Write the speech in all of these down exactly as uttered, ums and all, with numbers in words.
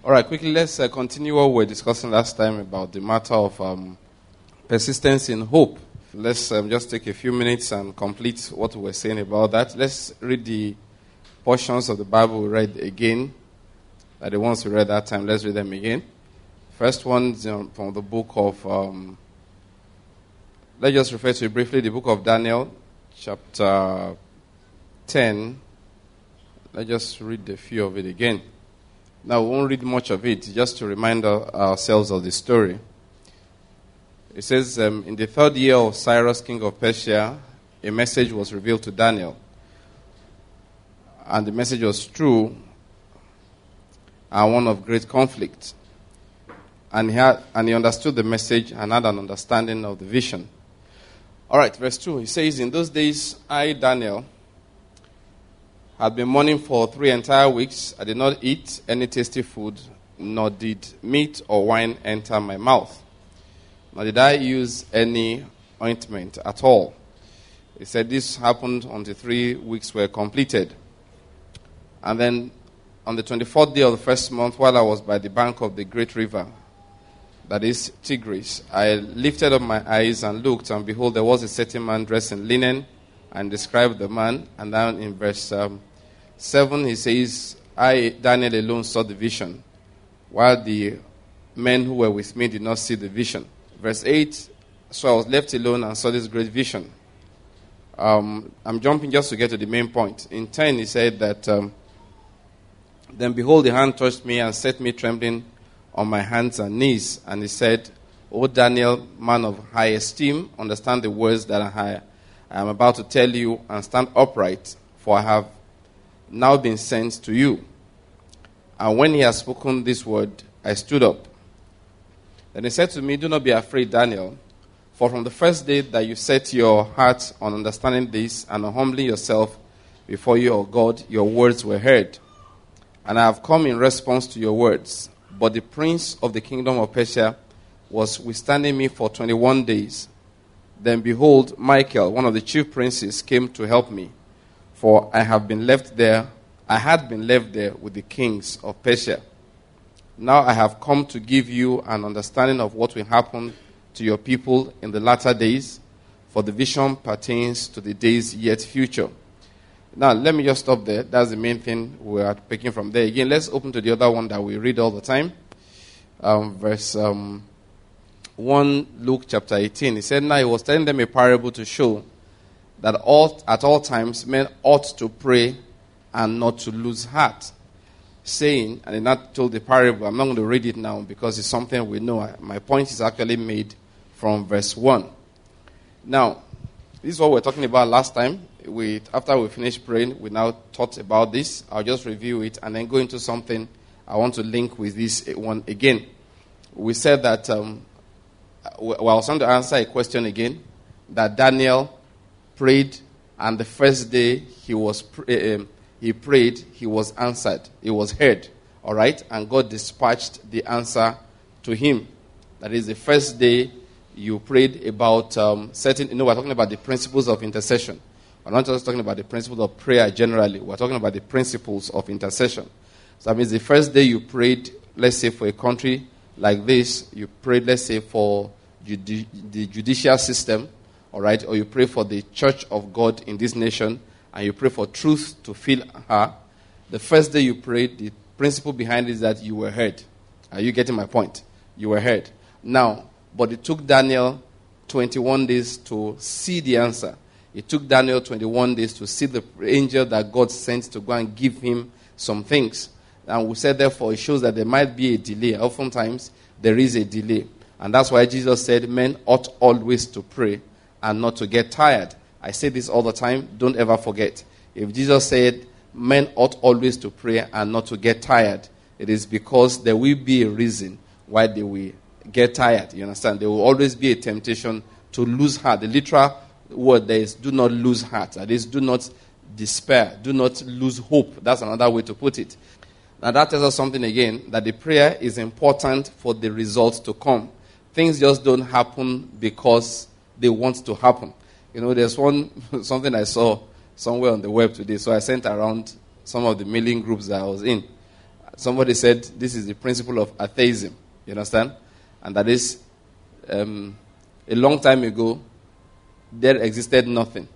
All right, quickly, let's uh, continue what we were discussing last time about the matter of um, persistence in hope. Let's um, just take a few minutes and complete what we were saying about that. Let's read the portions of the Bible we read again. Uh, the ones we read that time, let's read them again. First one is um, from the book of, um, let's just refer to it briefly, the book of Daniel, chapter ten. Let's just read a few of it again. Now, we won't read much of it, just to remind ourselves of the story. It says, um, in the third year of Cyrus, king of Persia, a message was revealed to Daniel. And the message was true and one of great conflict. And he, had, and he understood the message and had an understanding of the vision. All right, verse two. He says, in those days, I, Daniel, had been mourning for three entire weeks. I did not eat any tasty food, nor did meat or wine enter my mouth. Nor did I use any ointment at all. He said this happened until three weeks were completed. And then on the twenty-fourth day of the first month, while I was by the bank of the great river, that is Tigris, I lifted up my eyes and looked, and behold, there was a certain man dressed in linen, and described the man. And then in verse um, seven, he says, I, Daniel, alone saw the vision, while the men who were with me did not see the vision. Verse eight, so I was left alone and saw this great vision. Um, I'm jumping just to get to the main point. In ten, he said that, um, then behold, the hand touched me and set me trembling on my hands and knees. And he said, O Daniel, man of high esteem, understand the words that are high. I am about to tell you, and stand upright, for I have now been sent to you. And when he had spoken this word, I stood up. Then he said to me, do not be afraid, Daniel, for from the first day that you set your heart on understanding this and on humbling yourself before your God, your words were heard. And I have come in response to your words. But the prince of the kingdom of Persia was withstanding me for twenty-one days. Then behold, Michael, one of the chief princes, came to help me, for I have been left there, I had been left there with the kings of Persia. Now I have come to give you an understanding of what will happen to your people in the latter days, for the vision pertains to the days yet future. Now, let me just stop there. That's the main thing we are picking from there. Again, let's open to the other one that we read all the time. Um, verse... Um, One Luke chapter eighteen. He said, now he was telling them a parable to show that all, at all times men ought to pray and not to lose heart. Saying, and he not told the parable, I'm not going to read it now because it's something we know. My point is actually made from verse one. Now, this is what we were talking about last time. We, after we finished praying, we now thought about this. I'll just review it and then go into something I want to link with this one again. We said that... Um, Well, I was trying to answer a question again, that Daniel prayed, and the first day he was uh, he prayed, he was answered, he was heard, all right, and God dispatched the answer to him. That is, the first day you prayed about um, certain, you know, we're talking about the principles of intercession. We're not just talking about the principles of prayer generally. We're talking about the principles of intercession. So that means the first day you prayed, let's say for a country like this, you prayed, let's say, for judi- the judicial system, all right, or you pray for the church of God in this nation, and you pray for truth to fill her. The first day you prayed, the principle behind it is that you were heard. Are you getting my point? You were heard. Now, but it took Daniel twenty-one days to see the answer. It took Daniel twenty-one days to see the angel that God sent to go and give him some things. And we said, therefore, it shows that there might be a delay. Oftentimes, there is a delay. And that's why Jesus said, men ought always to pray and not to get tired. I say this all the time. Don't ever forget. If Jesus said, men ought always to pray and not to get tired, it is because there will be a reason why they will get tired. You understand? There will always be a temptation to lose heart. The literal word there is, do not lose heart. That is, do not despair. Do not lose hope. That's another way to put it. Now that tells us something again, that the prayer is important for the results to come. Things just don't happen because they want to happen. You know, there's one something I saw somewhere on the web today, so I sent around some of the mailing groups that I was in. somebody said this is the principle of atheism. You understand? And that is, um, a long time ago, there existed nothing.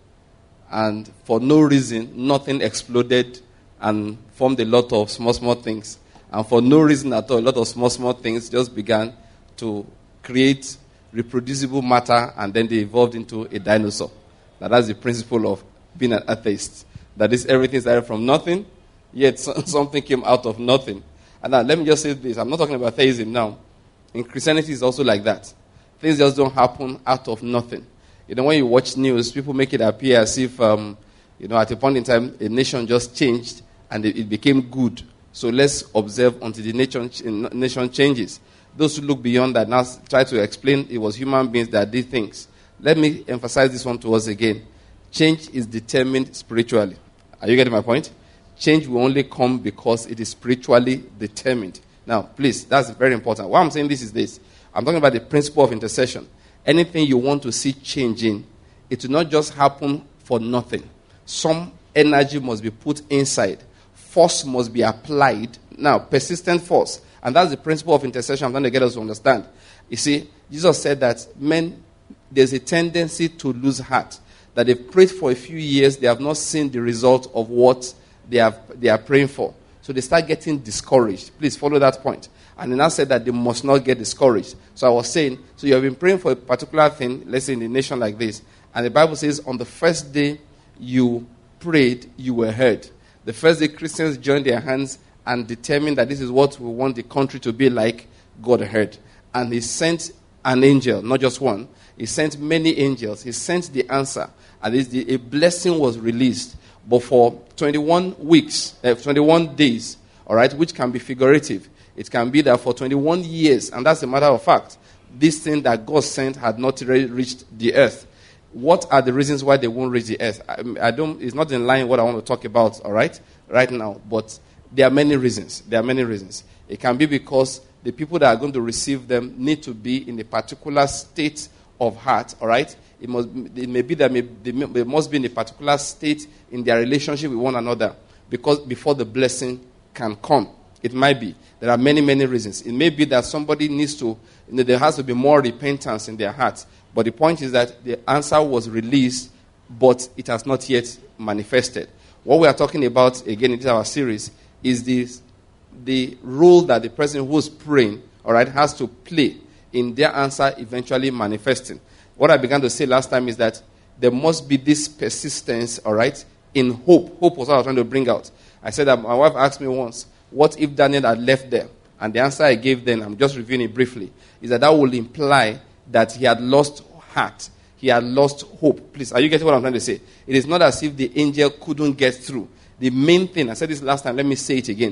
And for no reason, nothing exploded and formed a lot of small, small things. And for no reason at all, a lot of small, small things just began to create reproducible matter, and then they evolved into a dinosaur. Now, that's the principle of being an atheist. That is, everything started from nothing, yet something came out of nothing. And now, let me just say this. I'm not talking about atheism now. In Christianity, it's also like that. Things just don't happen out of nothing. You know, when you watch news, people make it appear as if, um, you know, at a point in time, a nation just changed and it, it became good. So let's observe until the nation, nation changes. Those who look beyond that now try to explain it was human beings that did things. Let me emphasize this one to us again. Change is determined spiritually. Are you getting my point? Change will only come because it is spiritually determined. Now, please, that's very important. Why I'm saying this is this. I'm talking about the principle of intercession. Anything you want to see changing, it will not just happen for nothing. Some energy must be put inside. Force must be applied. Now, persistent force. And that's the principle of intercession I'm trying to get us to understand. You see, Jesus said that men, there's a tendency to lose heart. That they've prayed for a few years, they have not seen the result of what they have they are praying for. So they start getting discouraged. Please follow that point. And then I said that they must not get discouraged. So I was saying, so you have been praying for a particular thing, let's say in a nation like this, and the Bible says on the first day you prayed, you were heard. The first day Christians joined their hands and determined that this is what we want the country to be like, God heard. And he sent an angel, not just one. He sent many angels. He sent the answer. And a blessing was released. But for twenty-one weeks, uh, twenty-one days, all right, which can be figurative. It can be that for twenty-one years, and that's a matter of fact, this thing that God sent had not really reached the earth. What are the reasons why they won't reach the earth? I, I don't. It's not in line with what I want to talk about, all right, right now. But there are many reasons. There are many reasons. It can be because the people that are going to receive them need to be in a particular state of heart, all right? It must. It may be that may, they must be in a particular state in their relationship with one another, because before the blessing can come, it might be. There are many, many reasons. It may be that somebody needs to. You know, there has to be more repentance in their hearts. But the point is that the answer was released, but it has not yet manifested. What we are talking about again in this our series is this, the role that the person who is praying, all right, has to play in their answer eventually manifesting. What I began to say last time is that there must be this persistence, all right, in hope. Hope was what I was trying to bring out. I said that my wife asked me once, what if Daniel had left there? And the answer I gave then, I'm just reviewing it briefly, is that that will imply that he had lost heart. He had lost hope. Please, are you getting what I'm trying to say? It is not as if the angel couldn't get through. The main thing, I said this last time, let me say it again.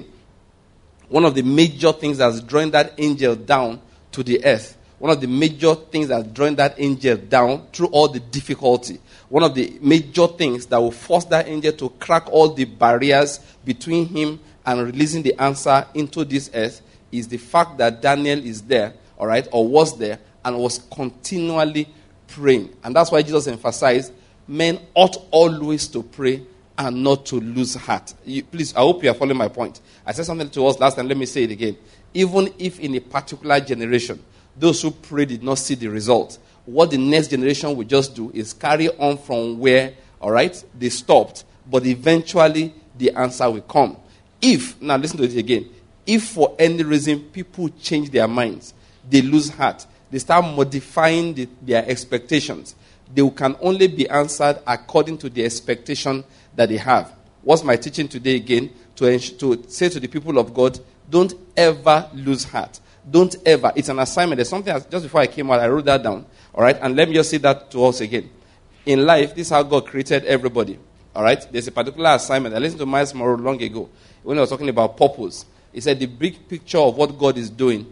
One of the major things that's drawing that angel down to the earth, one of the major things that's drawing that angel down through all the difficulty, one of the major things that will force that angel to crack all the barriers between him and releasing the answer into this earth is the fact that Daniel is there, all right, or was there, and was continually praying. And that's why Jesus emphasized men ought always to pray and not to lose heart. You, please, I hope you are following my point. I said something to us last time. Let me say it again. Even if in a particular generation, those who pray did not see the result, what the next generation will just do is carry on from where, all right, they stopped. But eventually, the answer will come. If, now listen to it again, if for any reason people change their minds, they lose heart, they start modifying the, their expectations, they can only be answered according to the expectation that they have. What's my teaching today again? To, to say to the people of God, don't ever lose heart. Don't ever. It's an assignment. There's something, just before I came out, I wrote that down. All right? And let me just say that to us again. In life, this is how God created everybody. All right? There's a particular assignment. I listened to Miles Monroe long ago when I was talking about purpose. He said the big picture of what God is doing,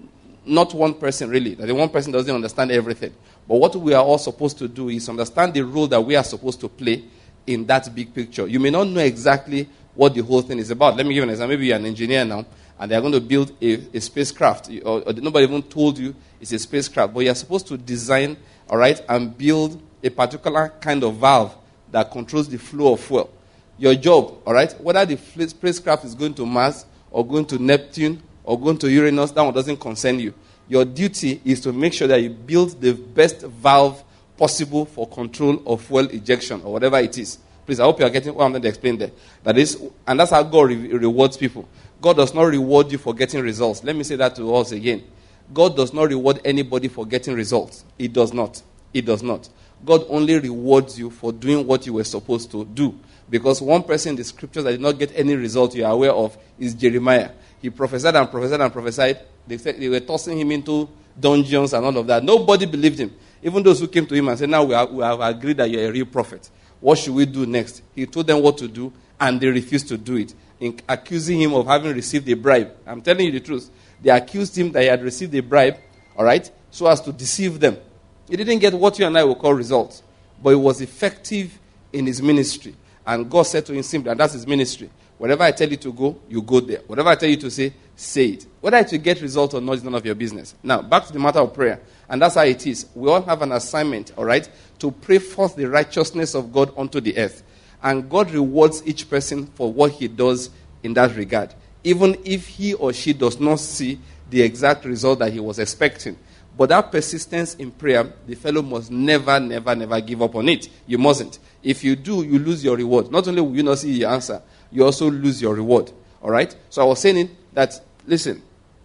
not one person really, that the one person doesn't understand everything. But what we are all supposed to do is understand the role that we are supposed to play in that big picture. You may not know exactly what the whole thing is about. Let me give you an example. Maybe you're an engineer now, and they're going to build a, a spacecraft, or, or nobody even told you it's a spacecraft, but you're supposed to design, all right, and build a particular kind of valve that controls the flow of fuel. Your job, all right, whether the spacecraft is going to Mars or going to Neptune or going to Uranus, that one doesn't concern you. Your duty is to make sure that you build the best valve possible for control of fuel ejection or whatever it is. Please, I hope you are getting what I'm going to explain there. That is, and that's how God re- rewards people. God does not reward you for getting results. Let me say that to us again. God does not reward anybody for getting results. He does not. He does not. God only rewards you for doing what you were supposed to do. Because one person in the scriptures that did not get any result you are aware of is Jeremiah. He prophesied and prophesied and prophesied. They said they were tossing him into dungeons and all of that. Nobody believed him. Even those who came to him and said, now we, are, we have agreed that you're a real prophet. What should we do next? He told them what to do, and they refused to do it, in accusing him of having received a bribe. I'm telling you the truth. They accused him that he had received a bribe, all right, so as to deceive them. He didn't get what you and I will call results, but he was effective in his ministry. And God said to him simply, and that's his ministry, wherever I tell you to go, you go there. Whatever I tell you to say, say it. Whether it will get results or not is none of your business. Now, back to the matter of prayer. And that's how it is. We all have an assignment, all right, to pray forth the righteousness of God onto the earth. And God rewards each person for what he does in that regard, even if he or she does not see the exact result that he was expecting. But that persistence in prayer, the fellow must never, never, never give up on it. You mustn't. If you do, you lose your reward. Not only will you not see your answer, you also lose your reward. All right? So I was saying that, listen,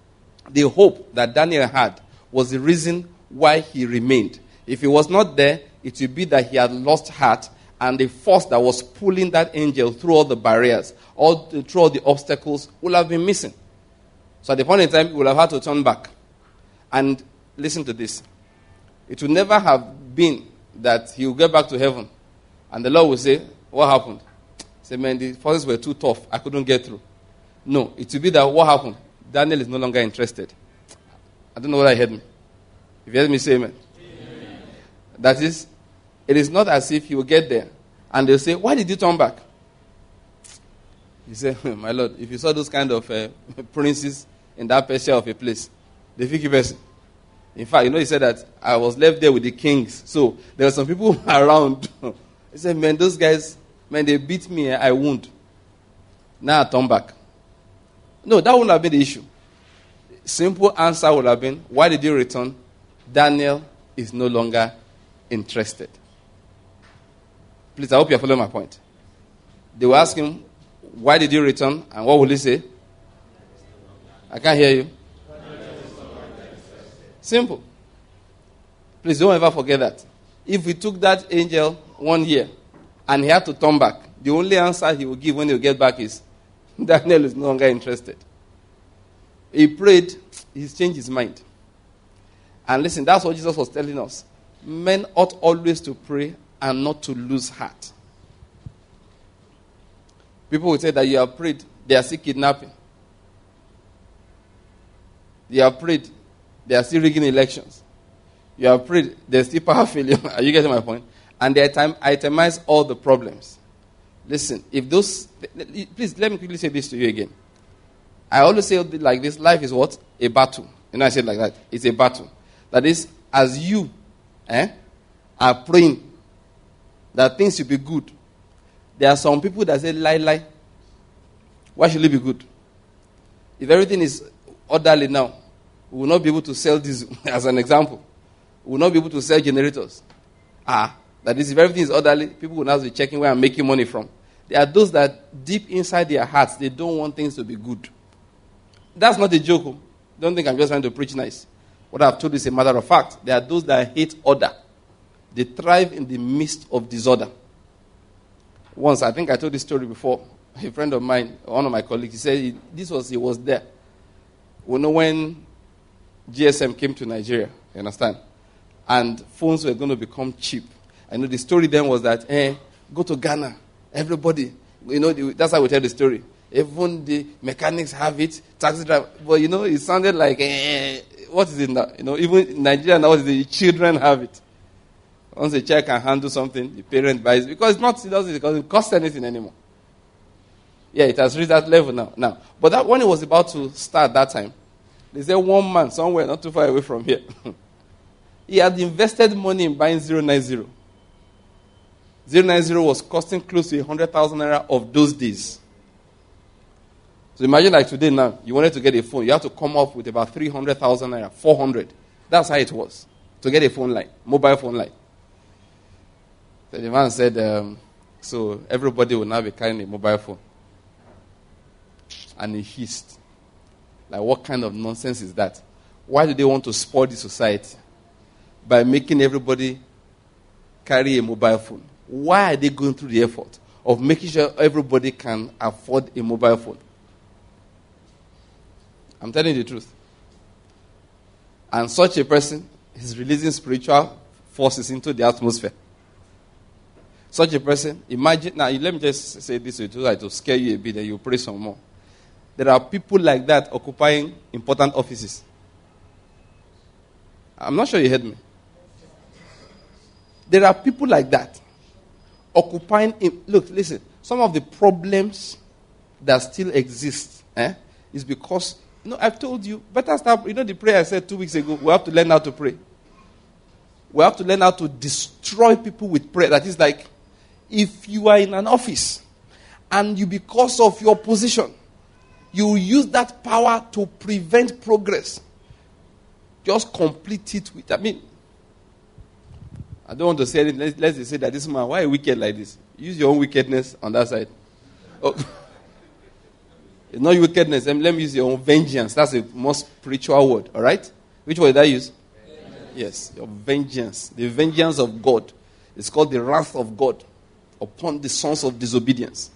the hope that Daniel had was the reason why he remained. If he was not there, it would be that he had lost heart, and the force that was pulling that angel through all the barriers, all the, through all the obstacles, would have been missing. So at the point in time, he would have had to turn back. And listen to this. It would never have been that he would get back to heaven, and the Lord will say, what happened? Say, man, the forces were too tough. I couldn't get through. No, it would be that what happened? Daniel is no longer interested. I don't know whether I heard me. If you heard me say amen. Amen. That is, it is not as if he will get there and they'll say, why did you turn back? He said, my Lord, if you saw those kind of uh, princes in that Persia of a place, the fifty person. In fact, you know, he said that I was left there with the kings. So there were some people around. He said, man, those guys, man, they beat me, I won't. Now I turn back. No, that wouldn't have been the issue. Simple answer would have been, why did you return? Daniel is no longer interested. Please, I hope you're following my point. They will ask him, why did you return? And what will he say? I can't hear you. Simple. Please don't ever forget that. If we took that angel one year and he had to turn back, the only answer he will give when he will get back is, Daniel is no longer interested. He prayed, he's changed his mind. And listen, that's what Jesus was telling us. Men ought always to pray and not to lose heart. People will say that you have prayed, they are still kidnapping. You have prayed, they are still rigging elections. You have prayed, there's still power failure. Are you getting my point? And they itemize all the problems. Listen, if those... Please, let me quickly say this to you again. I always say like this, life is what? A battle. You know, I say it like that. It's a battle. That is, as you eh, are praying that things should be good, there are some people that say, lie, lie. Why should it be good? If everything is orderly now, we will not be able to sell this, as an example. We will not be able to sell generators. Ah, that is, if everything is orderly, people will now be checking where I'm making money from. There are those that deep inside their hearts, they don't want things to be good. That's not a joke. Don't think I'm just trying to preach nice. What I've told you is a matter of fact. There are those that hate order. They thrive in the midst of disorder. Once, I think I told this story before. A friend of mine, one of my colleagues, he said he, this was, he was there. You know, when G S M came to Nigeria, you understand? And phones were going to become cheap. I know the story then was that, eh, go to Ghana. Everybody, you know, that's how we tell the story. Even the mechanics have it, taxi driver. But, you know, it sounded like, eh, what is it now? You know, even in Nigeria now, the children have it. Once a child can handle something, the parent buys it. Because it's not, it doesn't, because it costs anything anymore. Yeah, it has reached that level now. Now, but that when it was about to start that time, they said one man somewhere not too far away from here, he had invested money in buying zero nine zero. zero nine zero was costing close to one hundred thousand naira of those days. So imagine like today now, you wanted to get a phone. You have to come up with about three hundred thousand naira, four hundred. That's how it was to get a phone line, mobile phone line. So the man said, um, so everybody will now be carrying a mobile phone. And he hissed. Like, what kind of nonsense is that? Why do they want to spoil the society? By making everybody carry a mobile phone. Why are they going through the effort of making sure everybody can afford a mobile phone? I'm telling you the truth. And such a person is releasing spiritual forces into the atmosphere. Such a person, imagine, now let me just say this to you to scare you a bit and you pray some more. There are people like that occupying important offices. I'm not sure you heard me. There are people like that occupying. Look, listen. Some of the problems that still exist eh, is because, you know, I've told you, better start. You know the prayer I said two weeks ago. We have to learn how to pray. We have to learn how to destroy people with prayer. That is like, if you are in an office and you, because of your position, you use that power to prevent progress. Just complete it with, I mean, I don't want to say anything. Let's, let's say that this man, why are you wicked like this? Use your own wickedness on that side. Oh. It's not wickedness. Let me use your own vengeance. That's a more spiritual word, all right? Which word did I use? Vengeance. Yes, your vengeance. The vengeance of God. It's called the wrath of God upon the sons of disobedience.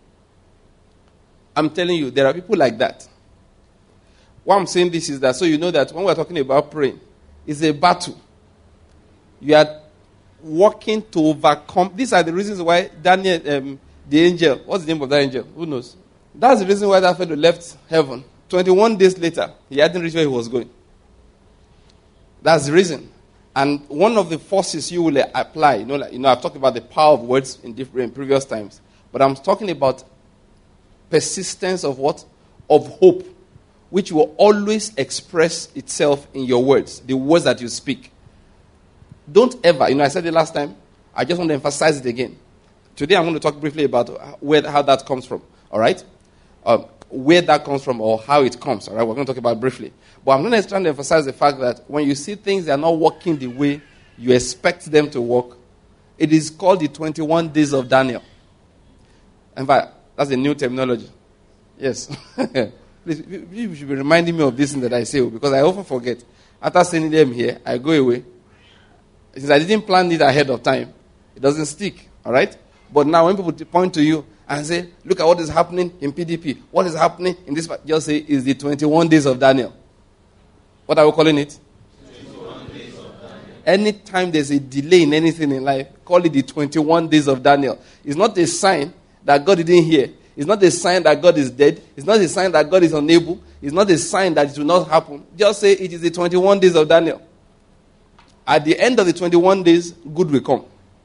I'm telling you, there are people like that. Why I'm saying this is that so you know that when we're talking about praying, it's a battle. You are working to overcome. These are the reasons why Daniel, um, the angel, what's the name of that angel? Who knows? That's the reason why that fellow left heaven. twenty-one days later, he hadn't reached where he was going. That's the reason. And one of the forces you will apply, you know, like, you know, I've talked about the power of words in different in previous times, but I'm talking about persistence of what? Of hope, which will always express itself in your words, the words that you speak. Don't ever, you know, I said it last time, I just want to emphasize it again. Today I'm going to talk briefly about where, how that comes from, all right? Um, where that comes from or how it comes, all right? We're going to talk about it briefly. But I'm going to try to emphasize the fact that when you see things that are not working the way you expect them to work, it is called the twenty-one days of Daniel. In fact, that's a new terminology. Yes. Please, you should be reminding me of this thing that I say, because I often forget. After sending them here, I go away. Since I didn't plan it ahead of time, it doesn't stick, all right? But now when people point to you and say, look at what is happening in P D P, what is happening in this, just say, it's the twenty-one days of Daniel. What are we calling it? twenty-one days of Daniel. Anytime there's a delay in anything in life, call it the twenty-one days of Daniel. It's not a sign that God didn't hear. It's not a sign that God is dead. It's not a sign that God is unable. It's not a sign that it will not happen. Just say it is the twenty-one days of Daniel. At the end of the twenty-one days, good will come.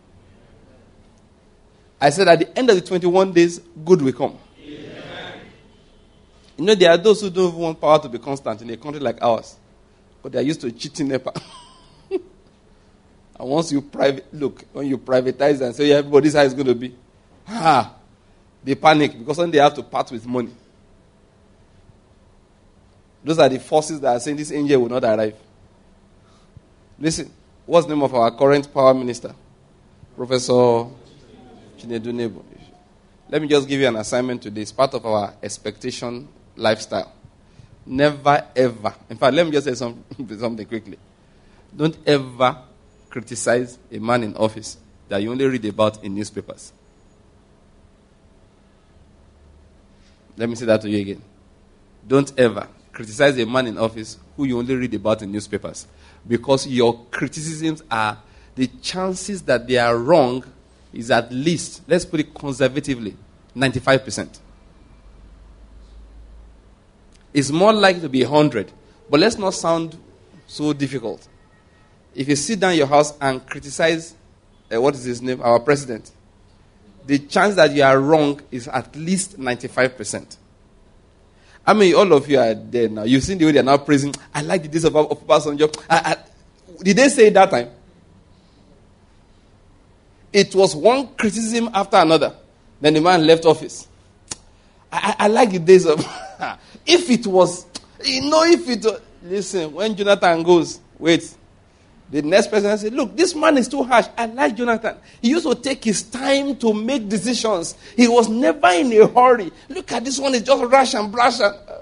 I said at the end of the twenty-one days, good will come. Amen. You know, there are those who don't want power to be constant in a country like ours. But they are used to cheating NEPA. And once you private, look, when you privatize and say, yeah, everybody, this is how it's going to be. Ah, they panic because then they have to part with money. Those are the forces that are saying this angel will not arrive. Listen, what's the name of our current power minister? Professor Chinedu Nebo. Let me just give you an assignment today. It's part of our expectation lifestyle. Never, ever. In fact, let me just say some, something quickly. Don't ever criticize a man in office that you only read about in newspapers. Let me say that to you again. Don't ever criticize a man in office who you only read about in newspapers. Because your criticisms are, the chances that they are wrong is at least, let's put it conservatively, ninety-five percent. It's more likely to be one hundred. But let's not sound so difficult. If you sit down in your house and criticize, uh, what is his name, our president, the chance that you are wrong is at least ninety-five percent. I mean, all of you are there now. You've seen the way they are now praising. I like the days of, of Obasanjo. I, I, did they say it that time? It was one criticism after another. Then the man left office. I, I, I like the days of... If it was, you know, if it was, listen, when Jonathan goes, wait, the next person said, look, this man is too harsh. I like Jonathan. He used to take his time to make decisions. He was never in a hurry. Look at this one, is just rush and brush. And, uh.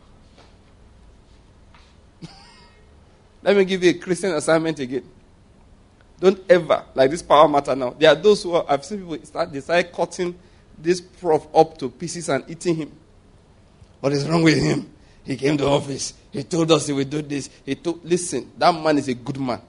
Let me give you a Christian assignment again. Don't ever, like this power matter now. There are those who are, I've seen people start decide cutting this prof up to pieces and eating him. What is wrong with him? He came to office. He told us he would do this. He told, listen, that man is a good man.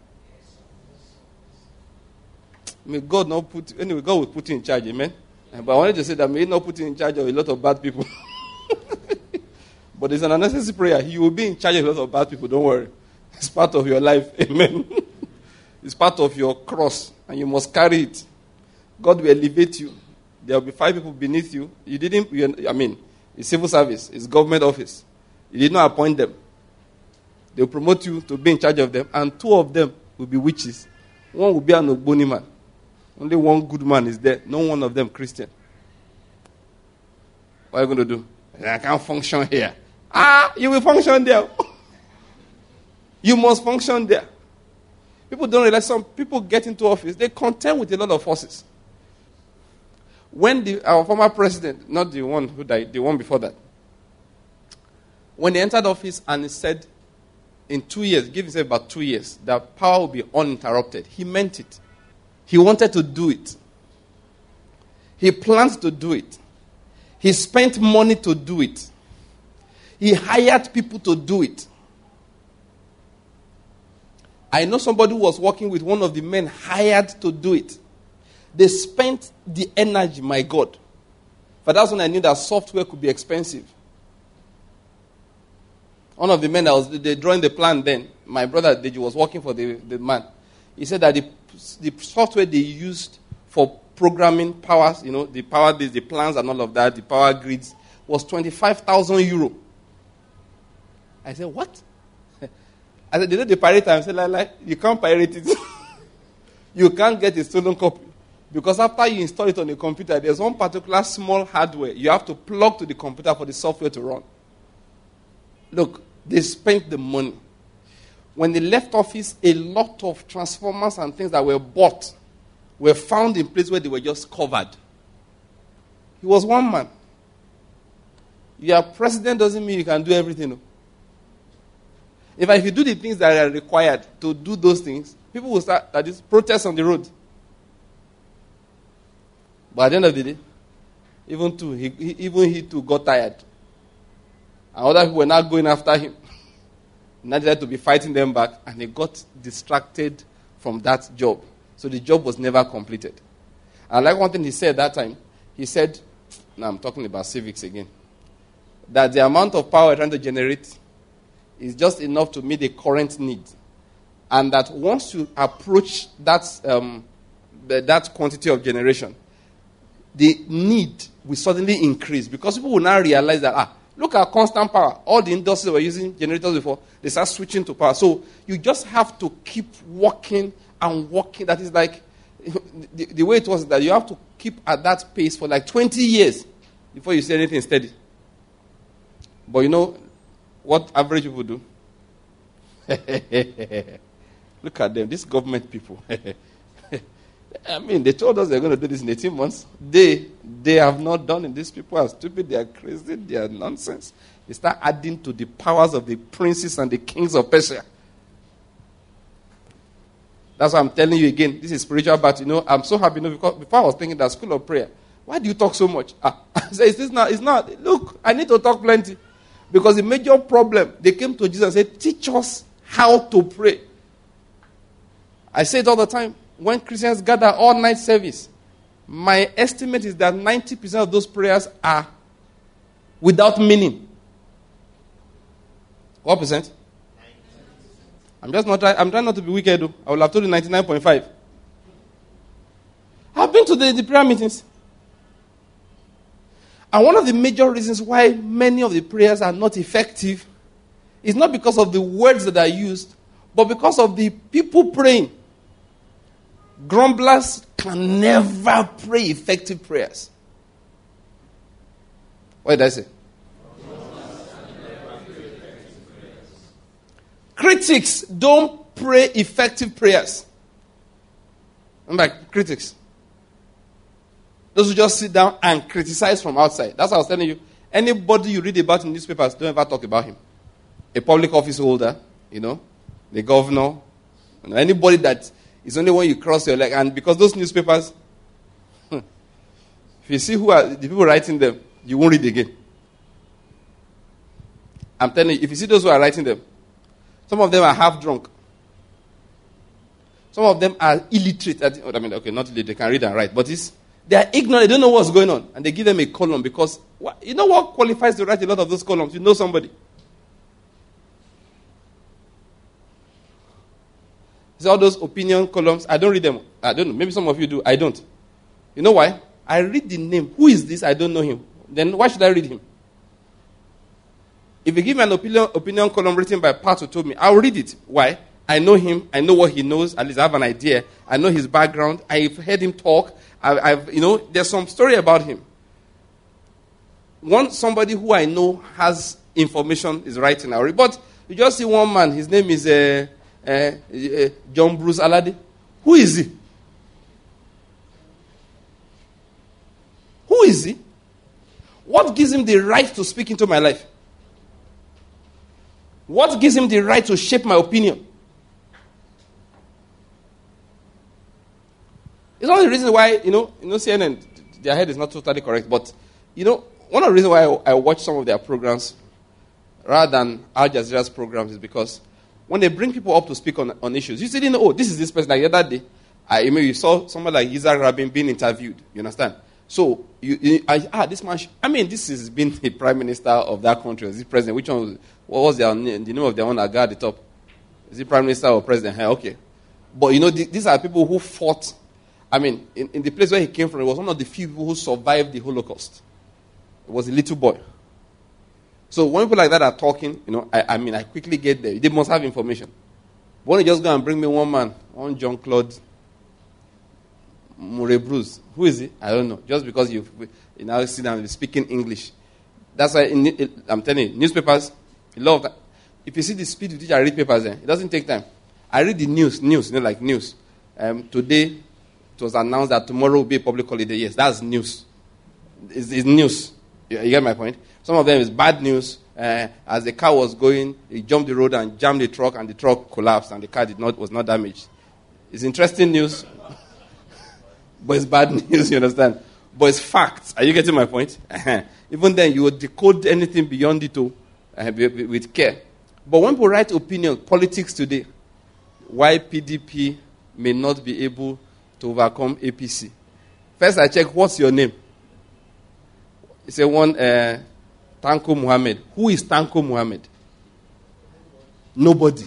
May God not put, anyway, God will put you in charge, amen? But I wanted to say that may he not put you in charge of a lot of bad people. But it's an unnecessary prayer. He will be in charge of a lot of bad people, don't worry. It's part of your life, amen? It's part of your cross, and you must carry it. God will elevate you. There will be five people beneath you. You didn't, you, I mean, it's civil service, it's government office. You did not appoint them. They will promote you to be in charge of them, and two of them will be witches. One will be an Ogboni man. Only one good man is there. No one of them Christian. What are you going to do? I can't function here. Ah, you will function there. You must function there. People don't realize some people get into office, they contend with a lot of forces. When the, our former president, not the one who died, the one before that, when he entered office and he said, in two years, give himself about two years, that power will be uninterrupted, he meant it. He wanted to do it. He planned to do it. He spent money to do it. He hired people to do it. I know somebody who was working with one of the men hired to do it. They spent the energy, my God. But that's when I knew that software could be expensive. One of the men that was they drawing the plan then, my brother Deji was working for the, the man. He said that the, the software they used for programming powers, you know, the power, the, the plans and all of that, the power grids, was twenty-five thousand euro. I said, what? I said, they know the pirate time. I said, like, like, you can't pirate it. You can't get a stolen copy. Because after you install it on the computer, there's one particular small hardware you have to plug to the computer for the software to run. Look, they spent the money. When they left office, a lot of transformers and things that were bought were found in places where they were just covered. He was one man. Your president doesn't mean you can do everything. No. In fact, if you do the things that are required to do those things, people will start that is protests on the road. But at the end of the day, even too, he, he, even he too got tired. And other people were not going after him. He decided to be fighting them back, and he got distracted from that job. So the job was never completed. And like one thing he said that time, he said, now I'm talking about civics again, that the amount of power we're trying to generate is just enough to meet the current need. And that once you approach that, um, that quantity of generation, the need will suddenly increase because people will now realize that, ah, look at constant power. All the industries were using generators before, they start switching to power. So you just have to keep working and working. That is like, the, the way it was that you have to keep at that pace for like twenty years before you see anything steady. But you know what average people do? Look at them, these government people. I mean, they told us they're going to do this in eighteen months. They they have not done it. These people are stupid, they are crazy, they are nonsense. They start adding to the powers of the princes and the kings of Persia. That's why I'm telling you again, this is spiritual battle. You know, I'm so happy, you know, because before I was thinking that school of prayer, why do you talk so much? Ah, I said, is this not, it's not. Look, I need to talk plenty. Because the major problem, they came to Jesus and said, teach us how to pray. I say it all the time. When Christians gather all night service, my estimate is that ninety percent of those prayers are without meaning. What percent? I'm just not trying, I'm trying not to be wicked. Though. I will have told you ninety-nine point five. I've been to the, the prayer meetings. And one of the major reasons why many of the prayers are not effective is not because of the words that are used, but because of the people praying. Grumblers can never pray effective prayers. What did I say? Critics don't pray effective prayers. I'm like, critics. Those who just sit down and criticize from outside. That's what I was telling you. Anybody you read about in newspapers, don't ever talk about him. A public office holder, you know, the governor, you know, anybody that is only when you cross your leg. And because those newspapers, if you see who are the people writing them, you won't read again. I'm telling you, if you see those who are writing them, some of them are half drunk. Some of them are illiterate. I mean, okay, not illiterate, they can read and write, but it's, they are ignorant, they don't know what's going on. And they give them a column because, what, you know what qualifies to write a lot of those columns? You know somebody. So all those opinion columns, I don't read them. I don't know. Maybe some of you do. I don't. You know why? I read the name. Who is this? I don't know him. Then why should I read him? If you give me an opinion, opinion column written by Pat who told me, I'll read it. Why? I know him. I know what he knows. At least I have an idea. I know his background. I've heard him talk. I've, I've you know, there's some story about him. One, somebody who I know has information is writing. I read. But you just see one man. His name is uh, uh, uh, John Bruce Alade. Who is he? Who is he? What gives him the right to speak into my life? What gives him the right to shape my opinion? It's one of the reasons why, you know, you know, C N N, their head is not totally correct, but, you know, one of the reasons why I, I watch some of their programs rather than Al Jazeera's programs is because when they bring people up to speak on, on issues, you see, you know, oh, this is this person. Like the other day, I, you, know, you saw someone like Yitzhak Rabin being interviewed, you understand? So, you, you, I, ah, this man, I mean, this has been the prime minister of that country, or is it president? Which one was, what was their name, the name of their own guy at the top? Is it prime minister or president? Hey, okay. But, you know, th- these are people who fought. I mean, in, in the place where he came from, it was one of the few people who survived the Holocaust. It was a little boy. So when people like that are talking, you know, I, I mean, I quickly get there. They must have information. But when you just go and bring me one man, one John Claude Murray Bruce, who is he? I don't know. Just because you, you now sit down and speaking English. That's why in, it, I'm telling you, newspapers, a lot of that. If you see the speed with which I read papers, then it doesn't take time. I read the news, news, you know, like news. Um, today, it was announced that tomorrow will be a public holiday. Yes, that's news. It's, it's news. You, you get my point? Some of them is bad news. Uh, as the car was going, he jumped the road and jammed the truck, and the truck collapsed, and the car did not was not damaged. It's interesting news, but it's bad news. You understand? But it's facts. Are you getting my point? Even then, you will decode anything beyond it all, uh, with care. But when people write opinion, politics today, why P D P may not be able to overcome A P C. First, I check, what's your name? It's a one, uh, Tanko Muhammad. Who is Tanko Muhammad? Nobody.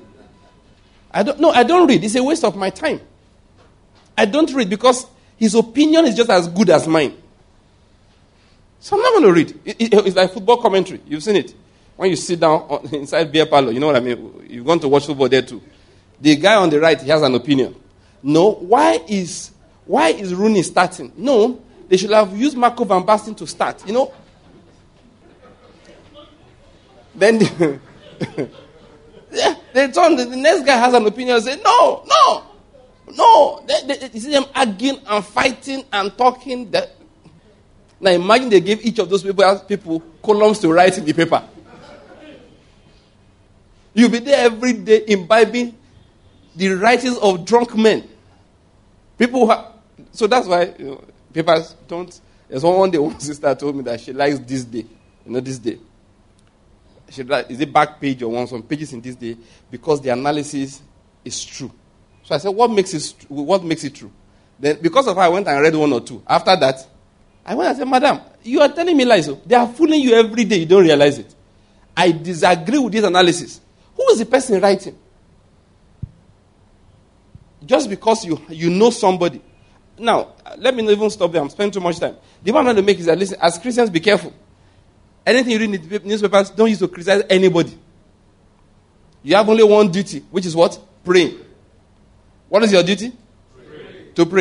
I don't. No, I don't read. It's a waste of my time. I don't read because his opinion is just as good as mine. So I'm not going to read. It, it, it's like football commentary. You've seen it. When you sit down on, inside beer parlor, you know what I mean? You're going to watch football there too. The guy on the right, he has an opinion. No, why is why is Rooney starting? No, they should have used Marco van Basten to start. You know. Then the, yeah, they turn. The, the next guy has an opinion and say, no, no, no. They, they, you see them arguing and fighting and talking. That, now imagine they gave each of those people, people columns to write in the paper. You'll be there every day imbibing the writings of drunk men. People who have, so that's why, you know, papers don't. There's one, one day one sister told me that she likes this day. You know, this day. She like, is it back page or one some pages in this day? Because the analysis is true. So I said, what makes it what makes it true? Then because of her, I went and read one or two. After that, I went and said, Madam, you are telling me lies. So they are fooling you every day. You don't realize it. I disagree with this analysis. Who is the person writing? Just because you, you know somebody. Now, let me not even stop there. I'm spending too much time. The point I'm trying to make is that, listen, as Christians, be careful. Anything you read in the newspapers, don't use to criticize anybody. You have only one duty, which is what? Praying. What is your duty? Pray. To pray.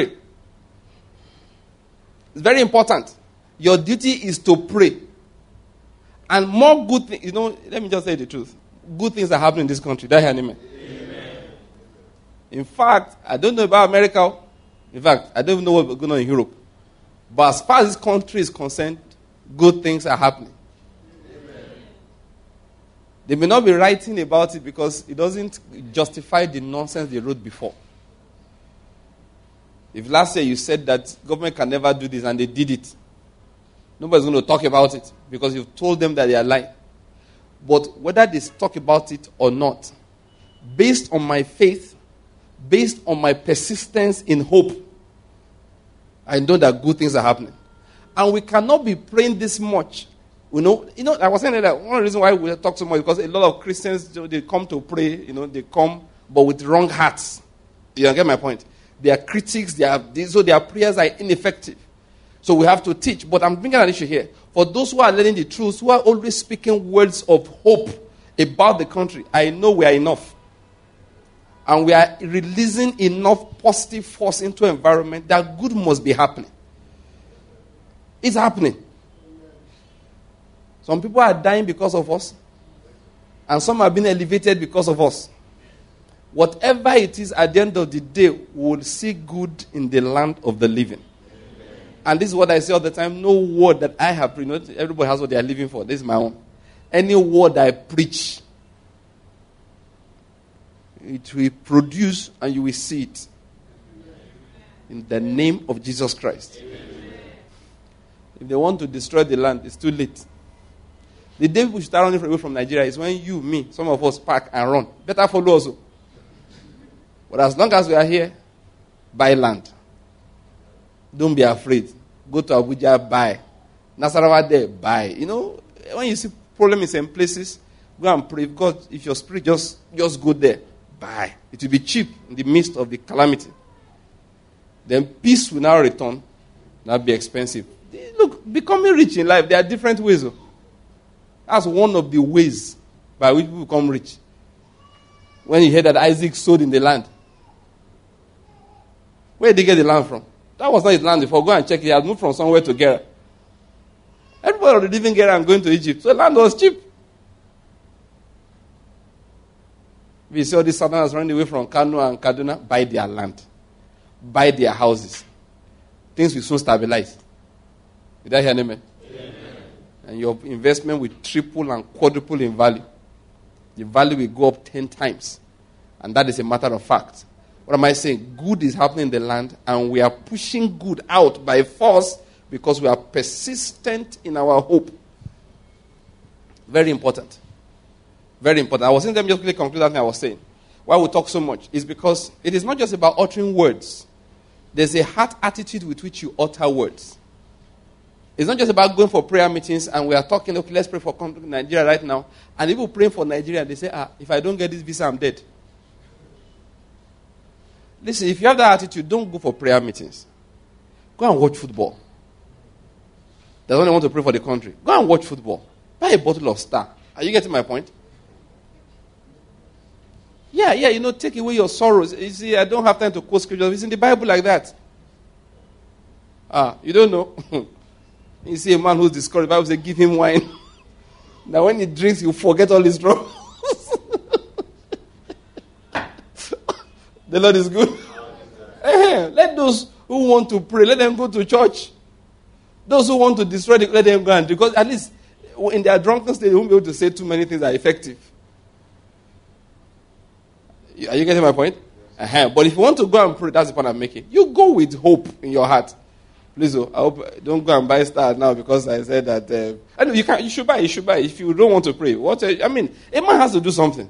It's very important. Your duty is to pray. And more good things, you know, let me just say the truth. good things are happening in this country. That amen. Amen. In fact, I don't know about America. In fact, I don't even know what's going on in Europe. But as far as this country is concerned, good things are happening. Amen. They may not be writing about it because it doesn't justify the nonsense they wrote before. If last year you said that government can never do this and they did it, nobody's going to talk about it because you've told them that they are lying. But whether they talk about it or not, based on my faith, based on my persistence in hope, I know that good things are happening. And we cannot be praying this much. You know, you know, I was saying that one reason why we talk so much because a lot of Christians, you know, they come to pray, you know, they come, but with wrong hearts. You get my point? They are critics, they are, so their prayers are ineffective. So we have to teach. But I'm bringing an issue here. For those who are learning the truth, who are always speaking words of hope about the country, I know we are enough. And we are releasing enough positive force into the environment that good must be happening. It's happening. Some people are dying because of us. And some are being elevated because of us. Whatever it is, at the end of the day, we will see good in the land of the living. And this is what I say all the time. No word that I have preached. You know, everybody has what they are living for. This is my own. Any word I preach, it will produce and you will see it. In the name of Jesus Christ. If they want to destroy the land, it's too late. The day we start running away from Nigeria is when you, me, some of us pack and run. Better follow also. But as long as we are here, buy land. Don't be afraid. Go to Abuja, buy. Nasarawa there, buy. You know, when you see problems in places, go and pray. God, if your spirit just, just go there, buy. It will be cheap in the midst of the calamity. Then peace will now return. That'll be expensive. Look, becoming rich in life, there are different ways. That's one of the ways by which people become rich. When you hear that Isaac sowed in the land. Where did he get the land from? That was not his land before. Go and check. He had moved from somewhere to Gerar. Everybody was leaving Gerar and going to Egypt. So the land was cheap. We see all these southerners running away from Kano and Kaduna. Buy their land. Buy their houses. Things will soon stabilize. Did I hear an amen? Amen. And your investment will triple and quadruple in value. The value will go up ten times. And that is a matter of fact. What am I saying? Good is happening in the land, and we are pushing good out by force because we are persistent in our hope. Very important. Very important. I was saying, let me just quickly conclude that thing I was saying. Why we talk so much is because it is not just about uttering words. There's a heart attitude with which you utter words. It's not just about going for prayer meetings and we are talking, okay, let's pray for Nigeria right now. And people praying for Nigeria, they say, ah, if I don't get this visa, I'm dead. Listen, if you have that attitude, don't go for prayer meetings. Go and watch football. There's only want to pray for the country. Go and watch football. Buy a bottle of Star. Are you getting my point? Yeah, yeah, you know, take away your sorrows. You see, I don't have time to quote scriptures. It's in the Bible like that. Ah, you don't know. You see a man who's discouraged. The Bible says, give him wine. Now when he drinks, he'll forget all his troubles. The Lord is good. Hey, let those who want to pray, let them go to church. Those who want to destroy it, let them go and because at least in their drunken state, they won't be able to say too many things that are effective. Are you getting my point? Uh-huh. But if you want to go and pray, that's the point I'm making. You go with hope in your heart. Please, oh, I hope don't go and buy Star now because I said that. Uh, I know you can. You should buy. You should buy if you don't want to pray. What? Uh, I mean, a man has to do something.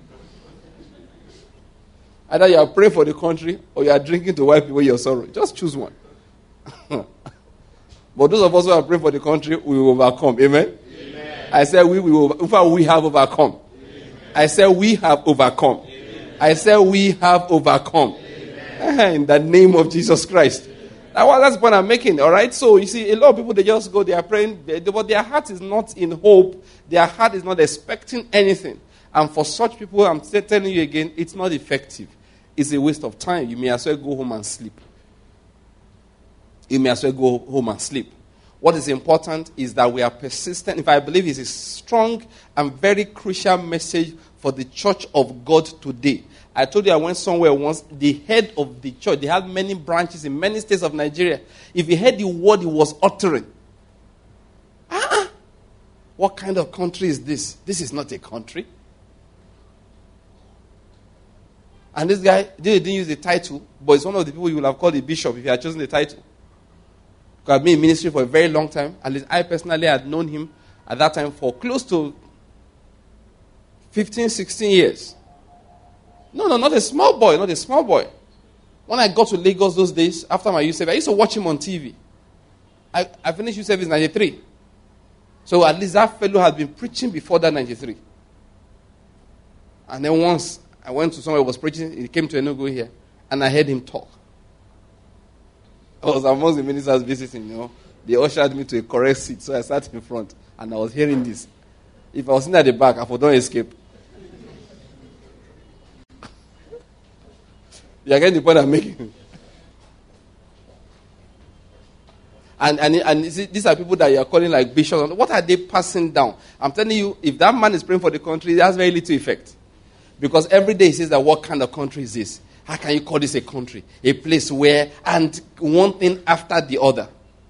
Either you are praying for the country or you are drinking to wipe away your sorrow. Just choose one. But those of us who are praying for the country, we will overcome. Amen? Amen. I said we will. In fact, we have overcome. Amen. I said we have overcome. Amen. I said we have overcome. Amen. In the name of Jesus Christ. That was, that's the point I'm making. All right. So you see, a lot of people they just go, they are praying, they, but their heart is not in hope. Their heart is not expecting anything. And for such people, I'm telling you again, it's not effective. It's a waste of time. You may as well go home and sleep. You may as well go home and sleep. What is important is that we are persistent. If I believe it's a strong and very crucial message for the church of God today. I told you I went somewhere once, the head of the church, they had many branches in many states of Nigeria. If you heard the word he was uttering, ah, what kind of country is this? This is not a country. And this guy didn't use the title, but it's one of the people you will have called a bishop if you had chosen the title. Because I've been in ministry for a very long time. At least I personally had known him at that time for close to fifteen, sixteen years. No, no, not a small boy, not a small boy. When I got to Lagos those days, after my youth service, I used to watch him on T V. I, I finished youth service in ninety-three. So at least that fellow had been preaching before that ninety-three. And then once I went to somewhere who was preaching, he came to Enugu here, and I heard him talk. I was amongst the ministers visiting, you know. They ushered me to a correct seat, so I sat in front, and I was hearing this. If I was sitting at the back, I would not escape. You are getting the point I'm making. And, and, and these are people that you are calling like bishops. What are they passing down? I'm telling you, if that man is praying for the country, it has very little effect. Because every day he says that what kind of country is this? How can you call this a country? A place where, and one thing after the other.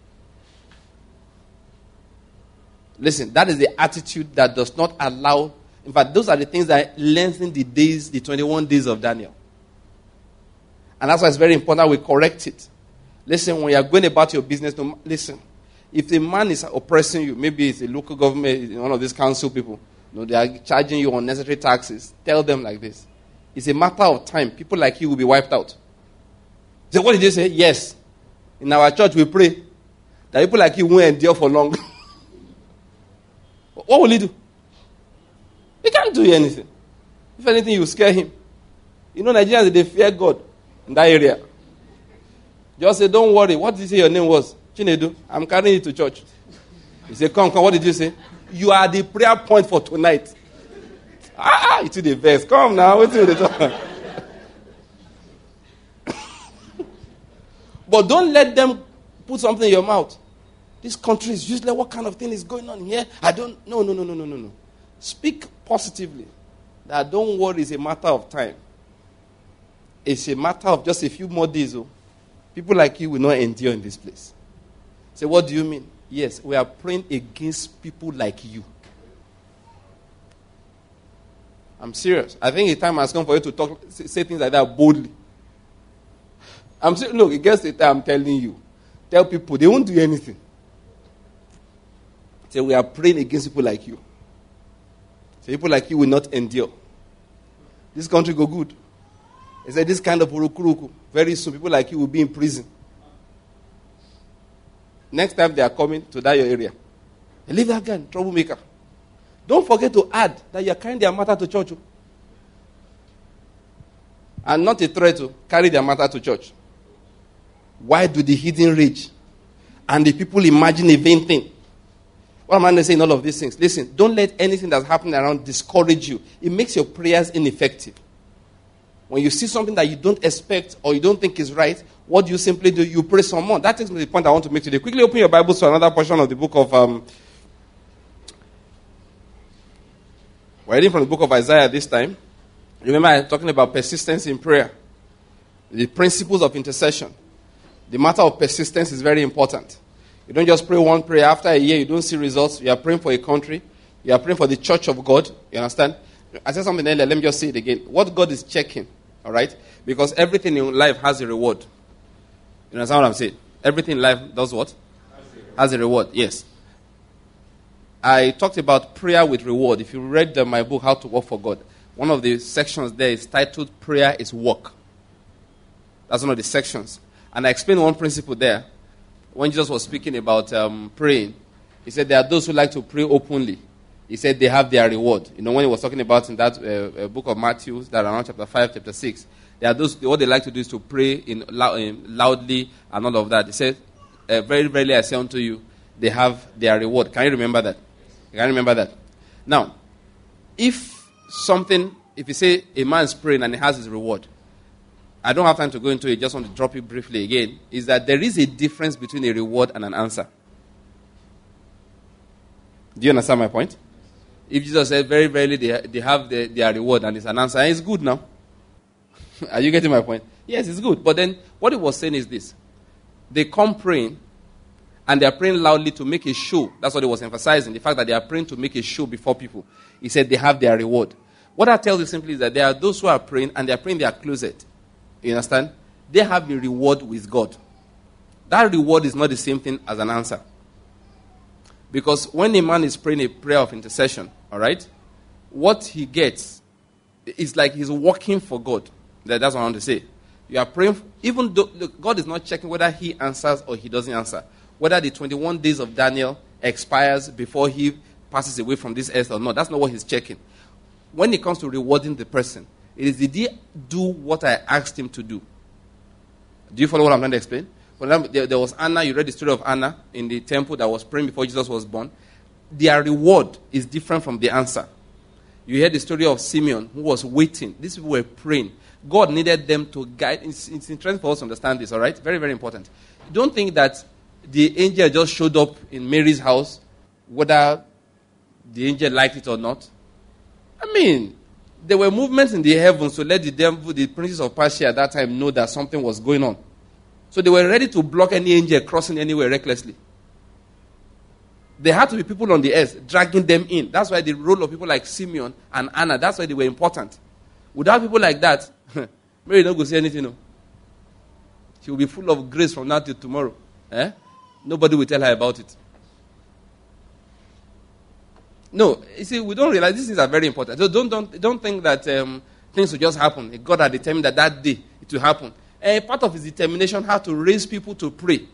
Listen, that is the attitude that does not allow, in fact, those are the things that lengthen the days, the twenty-one days of Daniel. And that's why it's very important we correct it. Listen, when you are going about your business, listen, if a man is oppressing you, maybe it's a local government, one of these council people, you know, they are charging you unnecessary taxes, tell them like this. It's a matter of time. People like you will be wiped out. So what did they say? Yes. In our church we pray that people like you won't endure for long. What will he do? He can't do anything. If anything, you scare him. You know, Nigerians, they fear God in that area. Just say, don't worry. What did you say your name was? Chinedu. I'm carrying you to church. He said, come, come. What did you say? You are the prayer point for tonight. Ah, it's the verse. Come now. Wait till the talk. But don't let them put something in your mouth. This country is useless. What kind of thing is going on here? I don't. No, no, no, no, no, no, no. Speak positively. That don't worry. It's a matter of time. It's a matter of just a few more days. Oh. People like you will not endure in this place. Say, what do you mean? Yes, we are praying against people like you. I'm serious. I think the time has come for you to talk, say things like that boldly. I'm saying, look, it gets the time I'm telling you. Tell people, they won't do anything. Say, we are praying against people like you. Say, people like you will not endure. This country go good. He said, this kind of urukuruku, very soon people like you will be in prison. Next time they are coming to that your area, leave that guy, troublemaker. Don't forget to add that you are carrying their matter to church. And not a threat to carry their matter to church. Why do the heathen rage? And the people imagine a vain thing. What am I saying all of these things? Listen, don't let anything that's happening around discourage you. It makes your prayers ineffective. When you see something that you don't expect or you don't think is right, what do you simply do? You pray some more. That takes me to the point I want to make today. Quickly open your Bibles to another portion of the book of... Um, we're reading from the book of Isaiah this time. Remember, I'm talking about persistence in prayer. The principles of intercession. The matter of persistence is very important. You don't just pray one prayer. After a year, you don't see results. You are praying for a country. You are praying for the church of God. You understand? I said something earlier. Let me just say it again. What God is checking, all right? Because everything in life has a reward. You understand what I'm saying? Everything in life does what? Has a reward, yes. I talked about prayer with reward. If you read uh, my book, How to Work for God, one of the sections there is titled Prayer is Work. That's one of the sections. And I explained one principle there. When Jesus was speaking about um, praying, he said there are those who like to pray openly. He said they have their reward. You know, when he was talking about in that uh, uh, book of Matthew, that around chapter five, chapter six, there are those, what they like to do is to pray in, lou- in loudly and all of that. He said, uh, very rarely I say unto you, they have their reward. Can you remember that? Can you remember that? Now, if something, if you say a man is praying and he has his reward, I don't have time to go into it, just want to drop it briefly again, is that there is a difference between a reward and an answer. Do you understand my point? If Jesus said, very, very, they, they have the, their reward and it's an answer, and it's good now. Are you getting my point? Yes, it's good. But then what he was saying is this. They come praying, and they are praying loudly to make a show. That's what he was emphasizing, the fact that they are praying to make a show before people. He said they have their reward. What that tells you simply is that there are those who are praying, and they are praying their closet. You understand? They have a reward with God. That reward is not the same thing as an answer. Because when a man is praying a prayer of intercession, all right, what he gets is like he's working for God. That's what I want to say. You are praying, even though look, God is not checking whether he answers or he doesn't answer. Whether the twenty-one days of Daniel expires before he passes away from this earth or not. That's not what he's checking. When it comes to rewarding the person, it is, did he do what I asked him to do? Do you follow what I'm trying to explain? For example, there, there was Anna, you read the story of Anna in the temple that was praying before Jesus was born. Their reward is different from the answer. You heard the story of Simeon who was waiting. These people were praying. God needed them to guide. It's, it's interesting for us to understand this, all right? Very, very important. Don't think that the angel just showed up in Mary's house, whether the angel liked it or not. I mean, there were movements in the heavens to let the devil, the princes of Persia at that time, know that something was going on. So they were ready to block any angel crossing anywhere recklessly. There had to be people on the earth dragging them in. That's why the role of people like Simeon and Anna, that's why they were important. Without people like that, Mary don't go say anything. No. She will be full of grace from now till tomorrow. Eh? Nobody will tell her about it. No, you see, we don't realize these things are very important. So don't don't don't think that um, things will just happen. God had determined that that day it will happen. A part of his determination had to raise people to pray.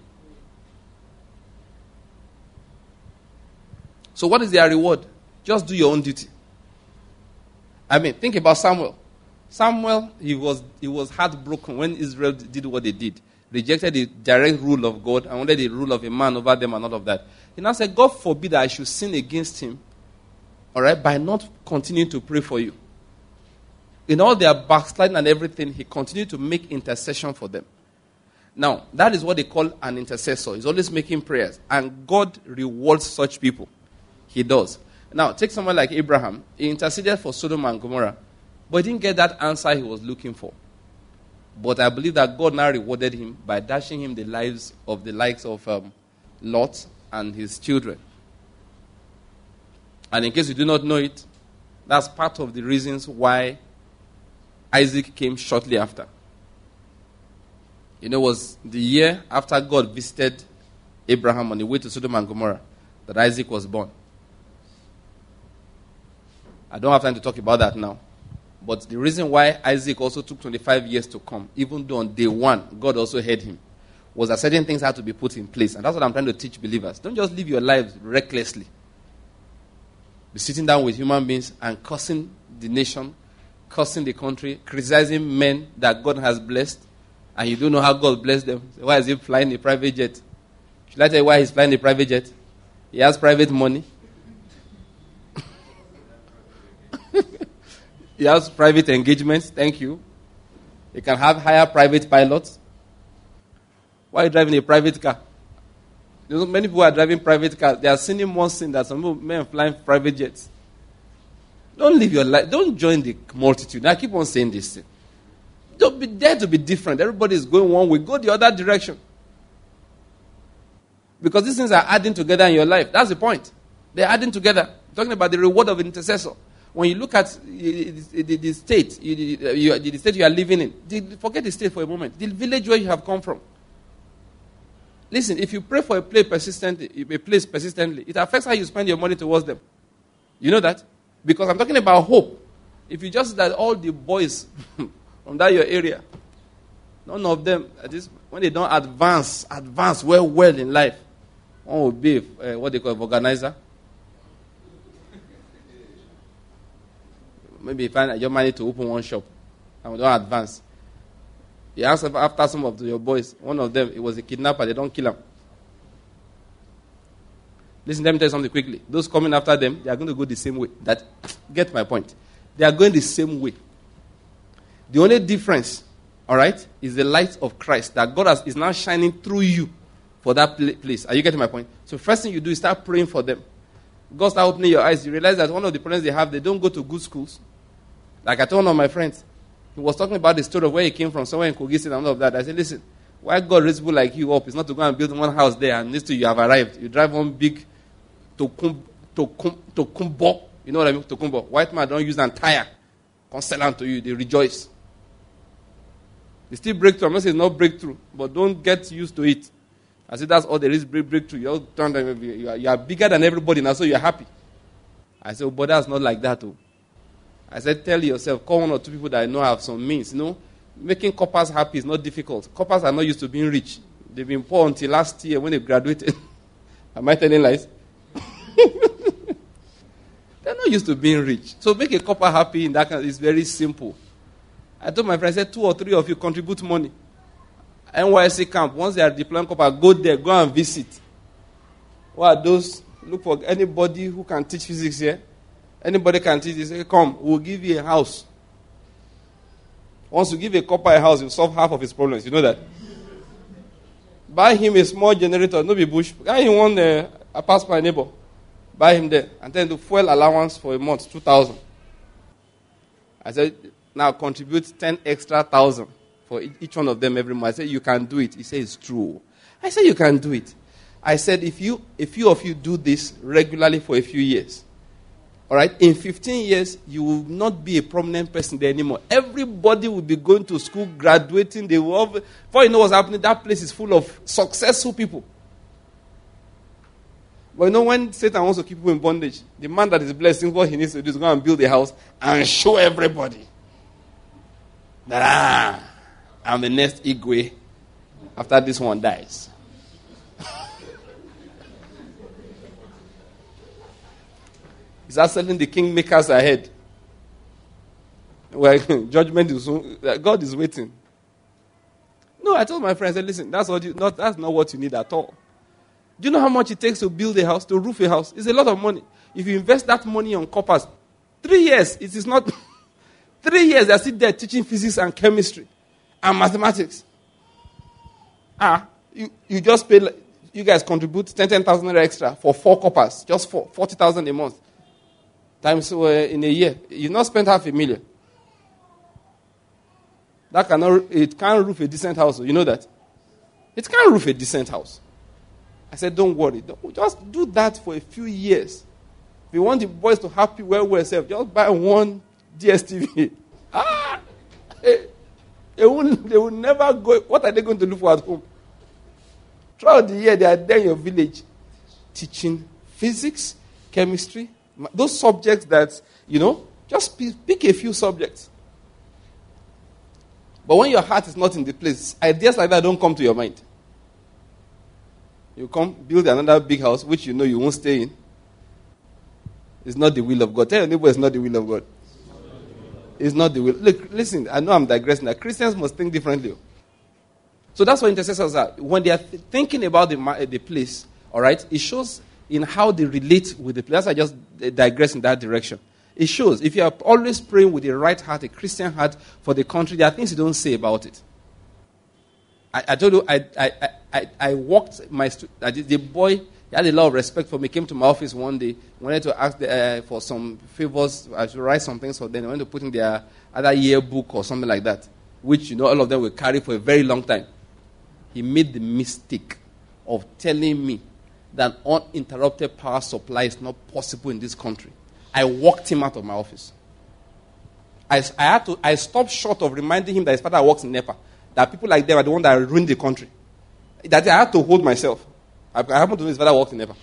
So what is their reward? Just do your own duty. I mean, think about Samuel. Samuel, he was he was heartbroken when Israel did what they did. Rejected the direct rule of God and wanted the rule of a man over them and all of that. He now said, God forbid that I should sin against him, all right, by not continuing to pray for you. In all their backsliding and everything, he continued to make intercession for them. Now, that is what they call an intercessor. He's always making prayers. And God rewards such people. He does. Now, take someone like Abraham. He interceded for Sodom and Gomorrah, but he didn't get that answer he was looking for. But I believe that God now rewarded him by dashing him the lives of the likes of um, Lot and his children. And in case you do not know it, that's part of the reasons why Isaac came shortly after. You know, it was the year after God visited Abraham on the way to Sodom and Gomorrah that Isaac was born. I don't have time to talk about that now. But the reason why Isaac also took twenty-five years to come, even though on day one, God also heard him, was that certain things had to be put in place. And that's what I'm trying to teach believers. Don't just live your lives recklessly. Be sitting down with human beings and cursing the nation, cursing the country, criticizing men that God has blessed, and you don't know how God blessed them. So why is he flying a private jet? Should I tell you why he's flying a private jet? He has private money. He has private engagements. Thank you. He can have higher private pilots. Why are you driving a private car? You know, many people are driving private cars. They are sinning more sin than some men flying private jets. Don't live your life. Don't join the multitude. I keep on saying this thing. Don't be there to be different. Everybody is going one way. Go the other direction. Because these things are adding together in your life. That's the point. They're adding together. I'm talking about the reward of an intercessor. When you look at the, the, the state, you, you, the state you are living in, the, forget the state for a moment. The village where you have come from. Listen, if you pray for a place persistently, a place persistently, it affects how you spend your money towards them. You know that? Because I'm talking about hope. If you just that all the boys from that your area, none of them, at this, when they don't advance, advance well, well in life, one will be uh, what they call an organizer. Maybe you find your money to open one shop and we don't advance. You ask after some of your boys, one of them, it was a kidnapper, they don't kill him. Listen, let me tell you something quickly. Those coming after them, they are going to go the same way. That, get my point. They are going the same way. The only difference, all right, is the light of Christ that God has, is now shining through you for that place. Are you getting my point? So first thing you do is start praying for them. God start opening your eyes. You realize that one of the problems they have, they don't go to good schools. Like I told one of my friends, he was talking about the story of where he came from, somewhere in Kogi State and all of that. I said, listen, why God raised people like you up is not to go and build one house there and next to you have arrived. You drive one big tokum, tokum, tokumbo. You know what I mean? Tokumbo. White man don't use an tire. Come sell them to you. They rejoice. They still breakthrough. I'm not saying it's not breakthrough, but don't get used to it. I said that's all there is breakthrough. You're, you are, you are bigger than everybody now, so you're happy. I said, oh, but that's not like that. Oh. I said, tell yourself, call one or two people that I know have some means. You know, making coppers happy is not difficult. Coppers are not used to being rich. They've been poor until last year when they graduated. Am I telling lies? They're not used to being rich. So make a copper happy in that kind is very simple. I told my friend, I said, two or three of you contribute money. N Y S C camp, once they are deploying copper, go there, go and visit. What are those? Look for anybody who can teach physics here. Anybody can teach this. Say, come, we'll give you a house. Once you give a copper a house, you solve half of his problems. You know that? Buy him a small generator, no be bush. Buy him one, uh, I pass my neighbor. Buy him there. And then the fuel allowance for a month, two thousand. I said, now contribute ten extra thousand for each one of them every month. I said, you can do it. He said, it's true. I said, you can do it. I said, if you, a few of you do this regularly for a few years, all right, in fifteen years, you will not be a prominent person there anymore. Everybody will be going to school, graduating. They will have, before you know what's happening, that place is full of successful people. But you know, when Satan wants to keep people in bondage, the man that is blessed, what he needs to do is go and build a house and show everybody that, ah, I'm the next Igwe after this one dies. He's not selling the kingmakers ahead. Well, judgment is soon, God is waiting. No, I told my friend, I said, listen, that's, what you, not, that's not what you need at all. Do you know how much it takes to build a house, to roof a house? It's a lot of money. If you invest that money on coppers, three years, it is not... three years, they're still there teaching physics and chemistry and mathematics. Ah, you, you just pay... You guys contribute ten thousand extra for four coppers, just for forty thousand a month. Times uh, in a year. You've not spent half a million. That cannot... It can't roof a decent house. You know that? It can't roof a decent house. I said, don't worry. Don't, just do that for a few years. If you want the boys to happy well with themselves, just buy one D S T V. Ah! They will, they will never go. What are they going to look for at home? Throughout the year, they are there in your village teaching physics, chemistry, those subjects that, you know, just pick a few subjects. But when your heart is not in the place, ideas like that don't come to your mind. You come, build another big house, which you know you won't stay in. It's not the will of God. Tell your neighbor it's not the will of God. It's not the will. Look, listen, I know I'm digressing. That Christians must think differently. So that's what intercessors are. When they are th- thinking about the, the place, all right, it shows in how they relate with the place. I just digress in that direction. It shows. If you are always praying with the right heart, a Christian heart for the country, there are things you don't say about it. I, I told you, I I I, I walked my stu- the boy. He had a lot of respect for me. Came to my office one day, wanted to ask the, uh, for some favors. I should write some things for them. I wanted to put in their other yearbook or something like that, which you know all of them will carry for a very long time. He made the mistake of telling me that uninterrupted power supply is not possible in this country. I walked him out of my office. I, I had to. I stopped short of reminding him that his father works in NEPA. That people like them are the ones that ruined the country. That I had to hold myself. I, I happened to know his father worked in NEPA.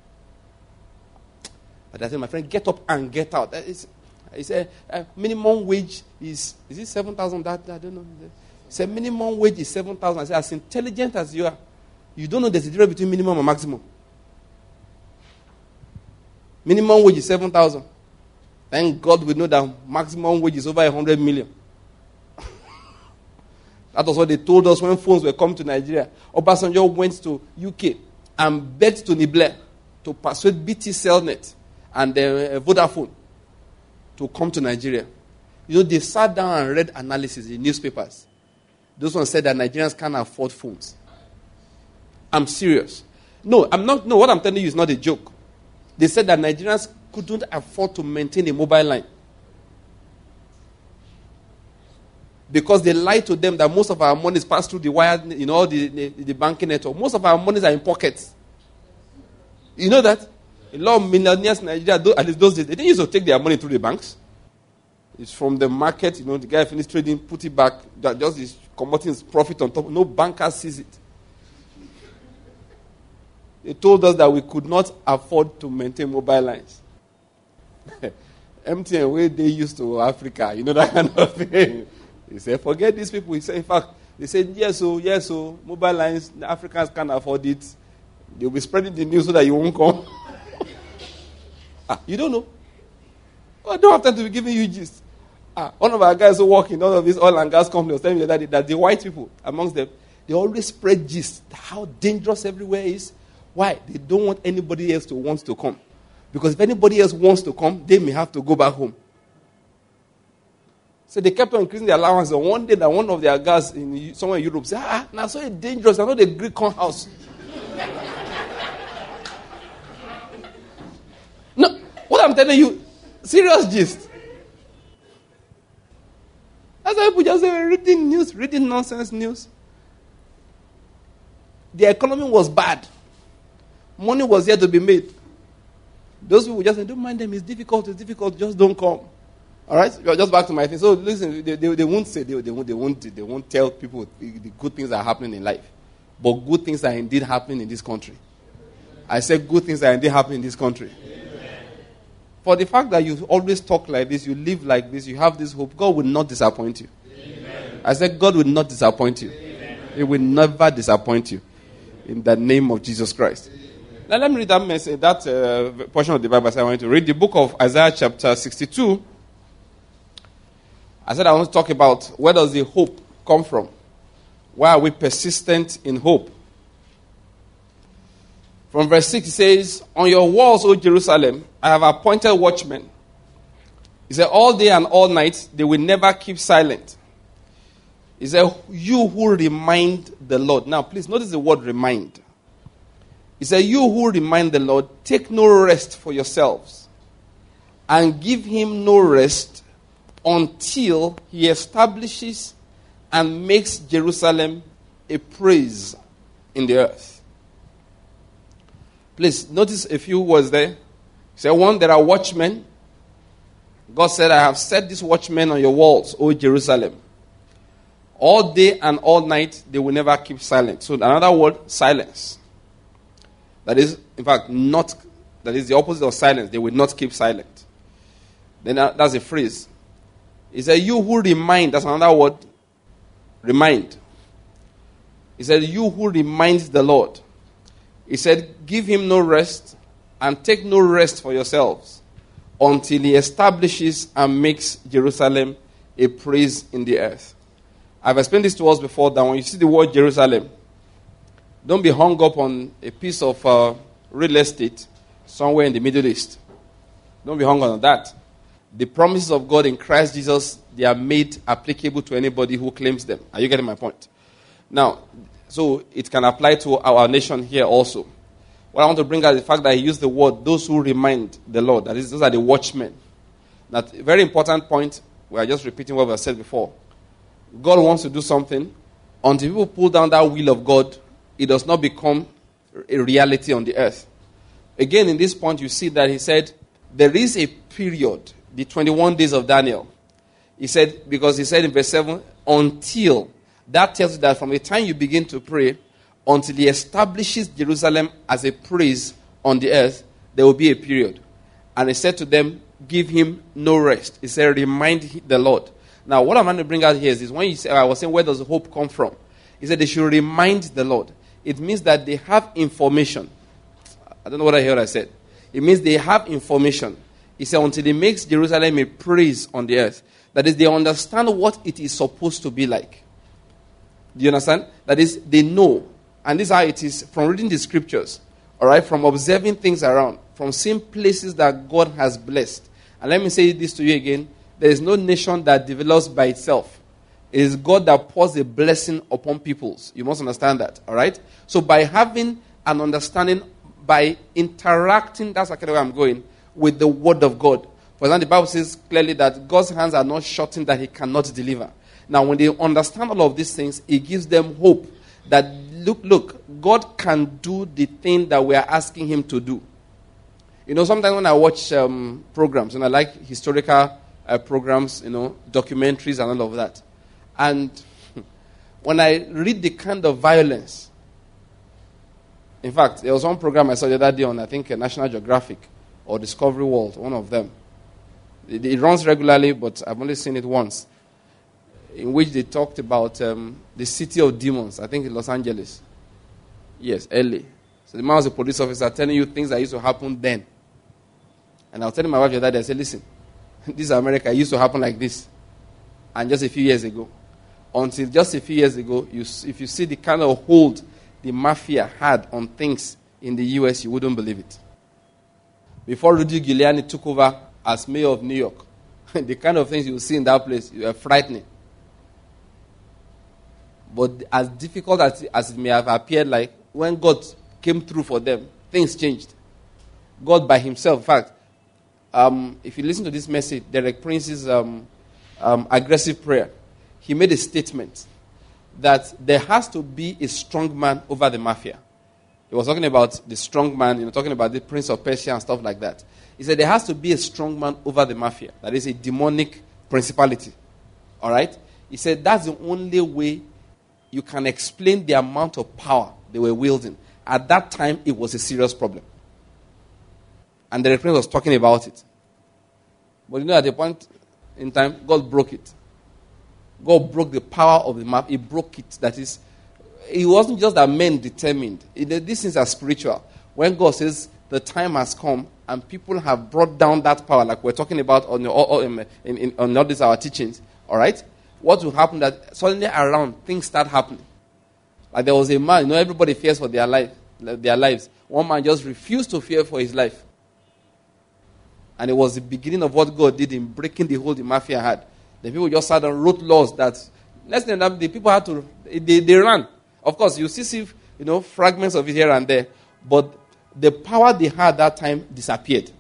But I said, my friend, get up and get out. He said, uh, minimum wage is, is it seven thousand? That, I don't know. He said, minimum wage is seven thousand. I said, as intelligent as you are, you don't know there's a difference between minimum and maximum. Minimum wage is seven thousand. Thank God we know that maximum wage is over one hundred million. That was what they told us when phones were coming to Nigeria. Obasanjo went to U K and begged Tony Blair to persuade B T Cellnet and uh, Vodafone to come to Nigeria. You know, they sat down and read analysis in newspapers. Those ones said that Nigerians can't afford phones. I'm serious. No, I'm not. No, what I'm telling you is not a joke. They said that Nigerians couldn't afford to maintain a mobile line. Because they lied to them that most of our money is passed through the wire, you know, the, the, the banking network. Most of our monies are in pockets. You know that? A lot of millionaires in Nigeria, at least those days, they didn't used to take their money through the banks. It's from the market, you know, the guy finished trading, put it back, just is converting his profit on top. No banker sees it. They told us that we could not afford to maintain mobile lines. M T N, where they used to Africa, you know, that kind of thing. He said, forget these people. He said, in fact, they said, yes, so, yes, so, mobile lines, the Africans can't afford it. They'll be spreading the news so that you won't come. ah, you don't know. I don't have time to be giving you gist. Ah, one of our guys who work in all of these oil and gas companies was telling me that, that the white people amongst them, they always spread gist, how dangerous everywhere is. Why? They don't want anybody else to want to come. Because if anybody else wants to come, they may have to go back home. So they kept on increasing their allowance. And one day, that one of their guys in somewhere in Europe said, ah, now so it's dangerous. I know the Greek corn house. No, what I'm telling you, serious gist. That's why people just say, reading news, reading nonsense news. The economy was bad. Money was here to be made. Those people just say, don't mind them, it's difficult, it's difficult, just don't come. All right? Just back to my thing. So listen, they, they, they won't say, they, they, won't, they, won't, they won't tell people the, the good things that are happening in life. But good things are indeed happening in this country. I said good things are indeed happening in this country. Amen. For the fact that you always talk like this, you live like this, you have this hope, God will not disappoint you. Amen. I said God will not disappoint you. Amen. He will never disappoint you. In the name of Jesus Christ. Now let me read that message, that uh, portion of the Bible I want to read. The book of Isaiah chapter sixty-two. I said I want to talk about where does the hope come from? Why are we persistent in hope? From verse six it says, on your walls, O Jerusalem, I have appointed watchmen. He said, all day and all night, they will never keep silent. He said, you who remind the Lord. Now please notice the word remind. He said, you who remind the Lord, take no rest for yourselves, and give him no rest until he establishes and makes Jerusalem a praise in the earth. Please, notice a few words there. He said, one, there are watchmen. God said, I have set these watchmen on your walls, O Jerusalem. All day and all night, they will never keep silent. So another word, silence. That is, in fact, not, that is the opposite of silence. They will not keep silent. Then uh, that's a phrase. He said, you who remind, that's another word, remind. He said, you who remind the Lord. He said, give him no rest and take no rest for yourselves until he establishes and makes Jerusalem a praise in the earth. I've explained this to us before that when you see the word Jerusalem, don't be hung up on a piece of uh, real estate somewhere in the Middle East. Don't be hung on that. The promises of God in Christ Jesus, they are made applicable to anybody who claims them. Are you getting my point? Now, so it can apply to our nation here also. What I want to bring out is the fact that he used the word, those who remind the Lord. That is, those are the watchmen. Now, very important point. We are just repeating what we have said before. God wants to do something. Until people pull down that will of God, it does not become a reality on the earth. Again, in this point, you see that he said, there is a period, the twenty-one days of Daniel. He said, because he said in verse seven, until, that tells you that from the time you begin to pray, until he establishes Jerusalem as a praise on the earth, there will be a period. And he said to them, give him no rest. He said, remind the Lord. Now, what I'm going to bring out here is this. When you say, I was saying, where does hope come from? He said they should remind the Lord. It means that they have information. I don't know what I heard I said. It means they have information. He said, until he makes Jerusalem a praise on the earth. That is, they understand what it is supposed to be like. Do you understand? That is, they know. And this is how it is from reading the scriptures. All right? From observing things around. From seeing places that God has blessed. And let me say this to you again. There is no nation that develops by itself. It is God that pours a blessing upon peoples. You must understand that. All right? So by having an understanding by interacting, that's actually where I'm going, with the word of God. For example, the Bible says clearly that God's hands are not shortened that he cannot deliver. Now, when they understand all of these things, it gives them hope that, look, look, God can do the thing that we are asking him to do. You know, sometimes when I watch um, programs, and I like historical uh, programs, you know, documentaries and all of that. And when I read the kind of violence, in fact, there was one program I saw the other day on, I think, National Geographic or Discovery World, one of them. It, it runs regularly, but I've only seen it once, in which they talked about um, the city of demons, I think in Los Angeles. Yes, L A. So the man was a police officer telling you things that used to happen then. And I was telling my wife the other day, I said, listen, this is America. It used to happen like this. And just a few years ago. Until just a few years ago, you, if you see the kind of hold the mafia had on things in the U S, you wouldn't believe it. Before Rudy Giuliani took over as mayor of New York, the kind of things you see in that place, you are frightening. But as difficult as, as it may have appeared, like when God came through for them, things changed. God by himself, in fact, um, if you listen to this message, Derek Prince's um, um, aggressive prayer, he made a statement that there has to be a strong man over the mafia. He was talking about the strong man, you know, talking about the Prince of Persia and stuff like that. He said there has to be a strong man over the mafia. That is a demonic principality. All right? He said that's the only way you can explain the amount of power they were wielding. At that time, it was a serious problem. And the Prince was talking about it. But you know, at the point in time, God broke it. God broke the power of the map. He broke it. That is, it wasn't just that men determined. It, these things are spiritual. When God says the time has come and people have brought down that power, like we're talking about on, your, in, in, on all these our teachings, all right? What will happen that suddenly around things start happening. Like there was a man, you know, everybody fears for their life, their lives. One man just refused to fear for his life. And it was the beginning of what God did in breaking the hold the mafia had. The people just sat and wrote laws that, less than that, the people had to, they, they ran. Of course, you see, see, you know, fragments of it here and there. But the power they had that time disappeared.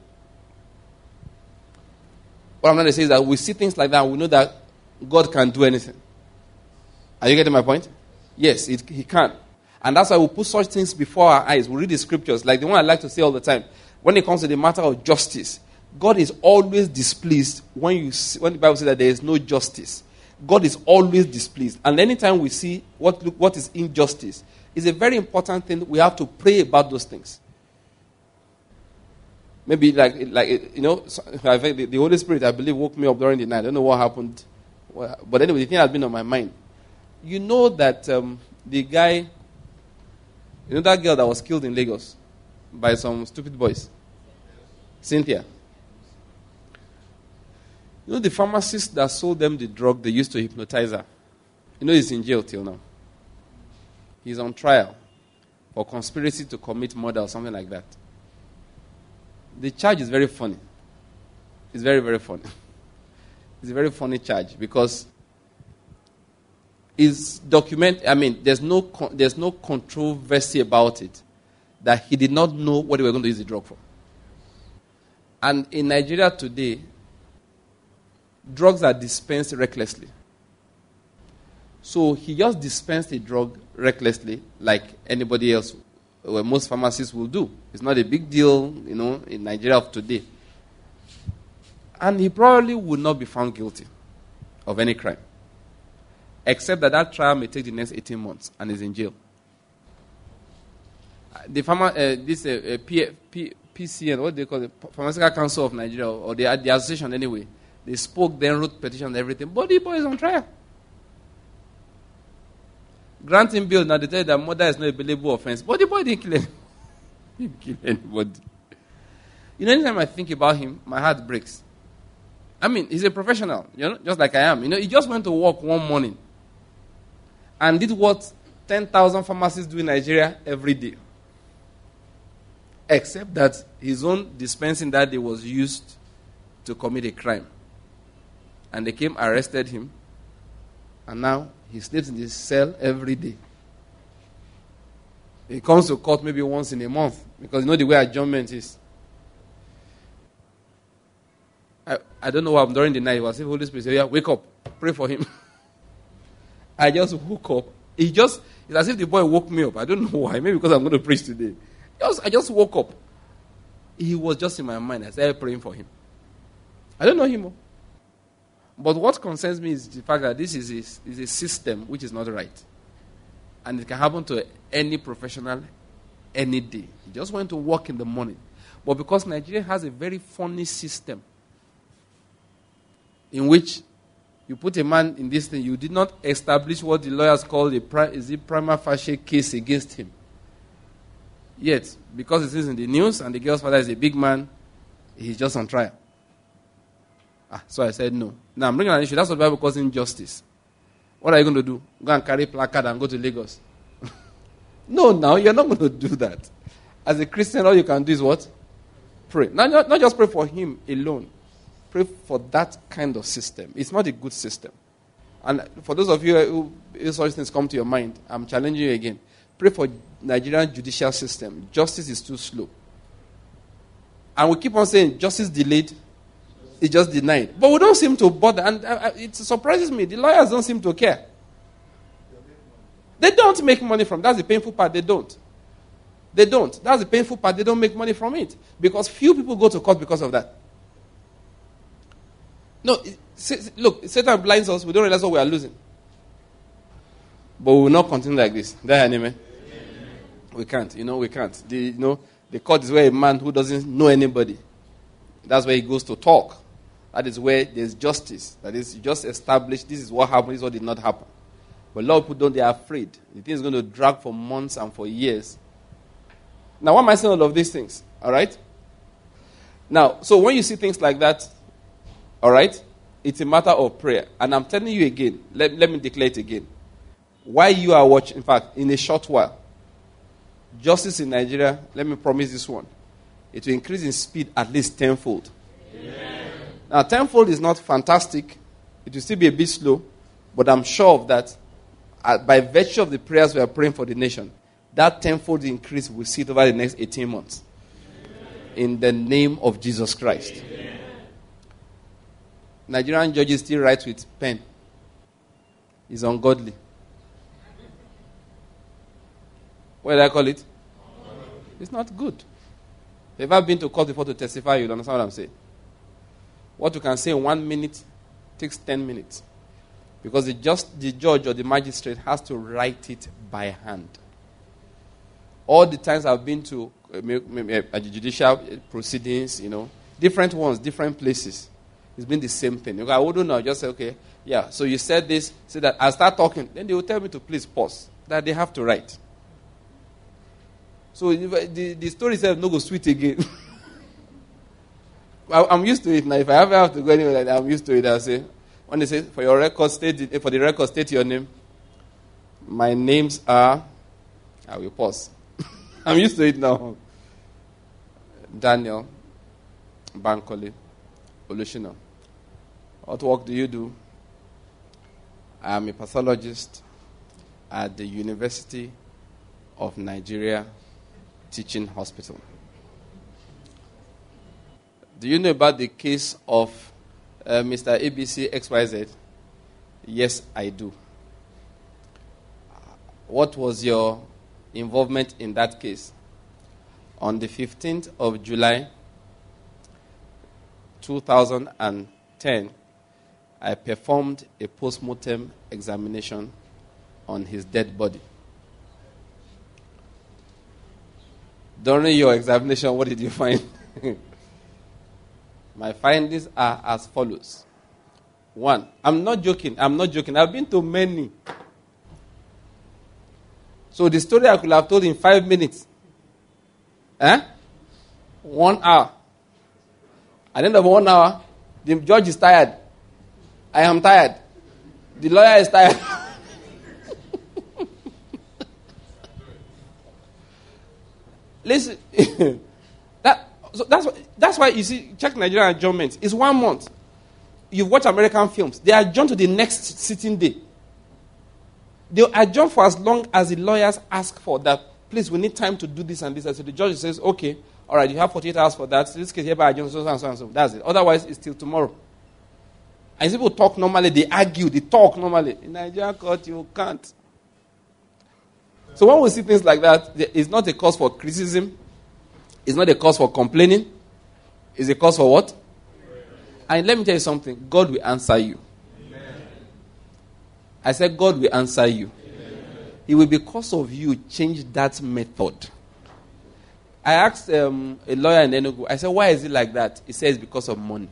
What I'm going to say is that we see things like that and we know that God can do anything. Are you getting my point? Yes, it, he can. And that's why we put such things before our eyes. We read the scriptures, like the one I like to say all the time. When it comes to the matter of justice, God is always displeased when you see, when the Bible says that there is no justice. God is always displeased. And anytime we see what look, what is injustice, it's a very important thing. We have to pray about those things. Maybe like, like you know, the, the Holy Spirit, I believe, woke me up during the night. I don't know what happened. But anyway, the thing has been on my mind. You know that um, the guy, you know that girl that was killed in Lagos by some stupid boys? Cynthia. You know the pharmacist that sold them the drug they used to hypnotize her? You know he's in jail till now. He's on trial for conspiracy to commit murder or something like that. The charge is very funny. It's very, very funny. It's a very funny charge because it's document. I mean, there's no there's no controversy about it that he did not know what they were going to use the drug for. And in Nigeria today, drugs are dispensed recklessly. So he just dispensed a drug recklessly, like anybody else, well, most pharmacists will do. It's not a big deal, you know, in Nigeria of today. And he probably would not be found guilty of any crime. Except that that trial may take the next eighteen months and is in jail. The pharma, uh, this uh, P, P, P C N, what do they call it? Pharmaceutical Council of Nigeria, or the, the association anyway, they spoke, then wrote petition and everything. But the boy is on trial. Granting bail, now they tell you that murder is not a billable offense. But the boy didn't kill anybody. He didn't kill anybody. You know, anytime I think about him, my heart breaks. I mean, he's a professional, you know, just like I am. You know, he just went to work one morning and did what ten thousand pharmacists do in Nigeria every day. Except that his own dispensing that day was used to commit a crime. And they came, arrested him, and now he sleeps in his cell every day. He comes to court maybe once in a month because you know the way adjournment is. I, I don't know what I'm during the night. It was the Holy Spirit said, yeah, wake up, pray for him. I just woke up. He just, it's as if the boy woke me up. I don't know why. Maybe because I'm going to preach today. Just, I just woke up. He was just in my mind. I started praying for him. I don't know him. But what concerns me is the fact that this is a, is a system which is not right. And it can happen to any professional any day. You just want to work in the morning. But because Nigeria has a very funny system in which you put a man in this thing, you did not establish what the lawyers call a pri- is it prima facie case against him. Yet, because it is in the news and the girl's father is a big man, he's just on trial. Ah, so I said no. Now I'm bringing an issue. That's what the Bible calls injustice. What are you going to do? Go and carry placard and go to Lagos? No, now you're not going to do that. As a Christian, all you can do is what? Pray. Not, not, not just pray for him alone. Pray for that kind of system. It's not a good system. And for those of you who, if such things come to your mind, I'm challenging you again. Pray for Nigerian judicial system. Justice is too slow. And we keep on saying justice delayed, it's just denied. But we don't seem to bother. And uh, it surprises me. The lawyers don't seem to care. They don't make money from it. That's the painful part. They don't. They don't. That's the painful part. They don't make money from it. Because few people go to court because of that. No, it, look, Satan blinds us. We don't realize what we are losing. But we will not continue like this. There, amen. We can't. You know, we can't. The, you know, the court is where a man who doesn't know anybody, that's where he goes to talk. That is where there's justice. That is, you just establish this is what happened, this is what did not happen. But a lot of people don't, they are afraid. The thing is going to drag for months and for years. Now, why am I saying all of these things? All right? Now, so when you see things like that, all right, it's a matter of prayer. And I'm telling you again, let, let me declare it again. While you are watching, in fact, in a short while, justice in Nigeria, let me promise this one, it will increase in speed at least tenfold. Amen. Now, tenfold is not fantastic. It will still be a bit slow. But I'm sure of that. Uh, by virtue of the prayers we are praying for the nation, that tenfold increase will see it over the next eighteen months. Amen. In the name of Jesus Christ. Amen. Nigerian judges still write with pen. It's ungodly. What did I call it? It's not good. Have you ever been to court before to testify? You understand what I'm saying? What you can say in one minute takes ten minutes. Because the, just, the judge or the magistrate has to write it by hand. All the times I've been to uh, judicial proceedings, you know, different ones, different places, it's been the same thing. I wouldn't know. Just say, okay, yeah, so you said this, say that. I start talking. Then they will tell me to please pause. That they have to write. So the, the story says no go sweet again. I'm used to it now. If I ever have to go anywhere like that, I'm used to it. I'll say, when they say, for your record, state, for the record, state your name. My names are, I will pause. I'm used to it now. Daniel Bankole Olushina. What work do you do? I am a pathologist at the University of Nigeria Teaching Hospital. Do you know about the case of uh, Mister A B C X Y Z? Yes, I do. What was your involvement in that case? On the fifteenth of July, two thousand ten, I performed a post-mortem examination on his dead body. During your examination, what did you find? My findings are as follows. One, I'm not joking. I'm not joking. I've been to many. So the story I could have told in five minutes. Eh? One hour. At the end of one hour, the judge is tired. I am tired. The lawyer is tired. Listen, that, so that's, that's why you see, check Nigerian adjournments. It's one month. You watch American films. They adjourn to the next sitting day. They adjourn for as long as the lawyers ask for that. please, we need time to do this and this. And so the judge says, okay, all right, you have forty-eight hours for that. So this case, hereby adjourned, so and so and so. That's it. Otherwise, it's till tomorrow. And people talk normally, they argue, they talk normally. In Nigerian court, you can't. So when we see things like that, it's not a cause for criticism. It's not a cause for complaining. It's a cause for what? And let me tell you something. God will answer you. Amen. I said God will answer you. Amen. It will, because of you, change that method. I asked um, a lawyer in Enugu, I said, why is it like that? He says because of money.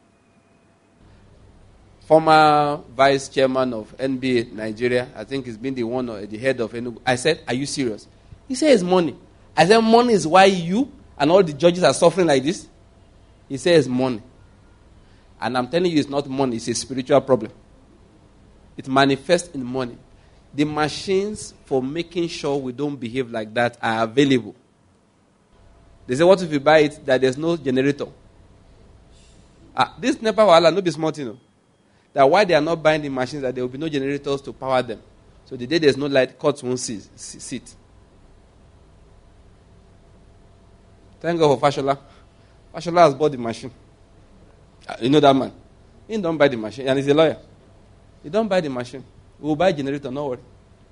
Former vice chairman of N B A Nigeria, I think he's been the one or the head of Enugu. I said, are you serious? He said it's money. I said, money is why you and all the judges are suffering like this? He says money. And I'm telling you, it's not money, it's a spiritual problem. It manifests in money. The machines for making sure we don't behave like that are available. They say, what if you buy it that there's no generator? Ah, this NEPA wahala no be small thing, no. That why they are not buying the machines, that there will be no generators to power them. So the day there's no light, courts won't see, sit. Thank God for Fashola. Fashola has bought the machine. You know that man? He don't buy the machine, and he's a lawyer. He don't buy the machine. We will buy a generator, no worry.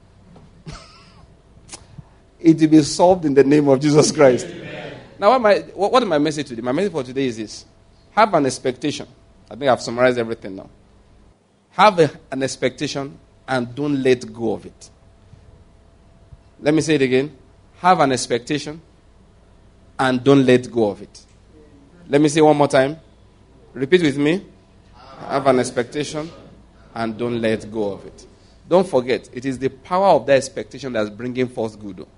It will be solved in the name of Jesus Christ. Amen. Now, what, my, what, what is my message today? My message for today is this. Have an expectation. I think I've summarized everything now. Have a, an expectation and don't let go of it. Let me say it again. Have an expectation and don't let go of it. Let me say one more time. Repeat with me. Have an expectation and don't let go of it. Don't forget, it is the power of that expectation that's bringing forth good.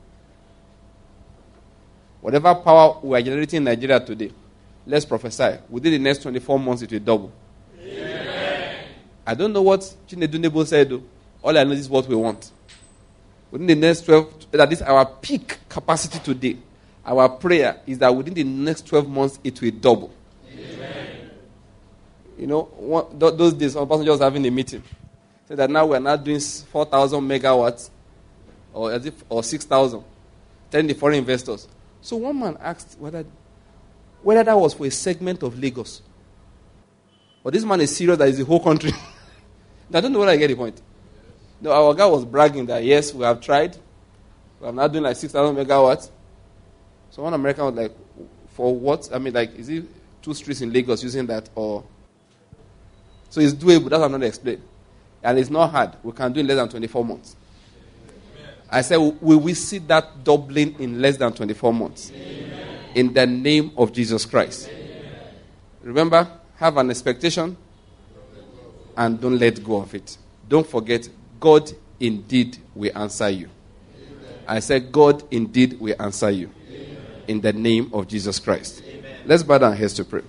Whatever power we are generating in Nigeria today, let's prophesy. Within the next twenty-four months, it will double. Amen. I don't know what Chinedu Nebo said, though. All I know is what we want. Within the next twelve, that is our peak capacity today. Our prayer is that within the next twelve months, it will double. Amen. You know, one, th- those days, one person just having a meeting. Said that now we're not doing four thousand megawatts or, as if, or six thousand. Telling the foreign investors. So one man asked whether, whether that was for a segment of Lagos. But this man is serious that is the whole country. I don't know whether I get the point. No, our guy was bragging that, yes, we have tried. We are now doing like six thousand megawatts. So one American was like, for what? I mean, like, is it two streets in Lagos using that? Or so it's doable. That's what I'm not explaining. And it's not hard. We can do it in less than twenty-four months. Amen. I said, will we see that doubling in less than twenty-four months? Amen. In the name of Jesus Christ. Amen. Remember, have an expectation and don't let go of it. Don't forget, God indeed will answer you. Amen. I said, God indeed will answer you. Amen. In the name of Jesus Christ. Amen. Let's bow down heads to pray.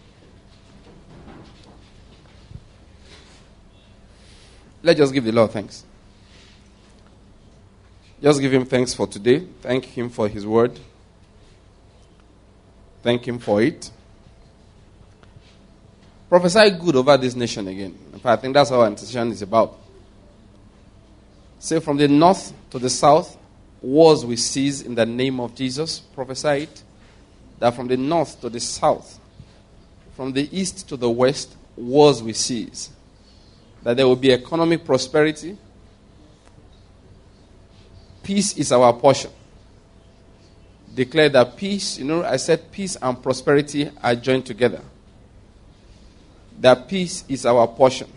Let's just give the Lord thanks. Just give him thanks for today. Thank him for his word. Thank him for it. Prophesy good over this nation again. In fact, I think that's what our intercession is about. Say from the north to the south, wars we cease in the name of Jesus. Prophesy it. That from the north to the south, from the east to the west, wars we cease. That there will be economic prosperity. Peace is our portion. Declare that peace, you know, I said peace and prosperity are joined together. That peace is our portion.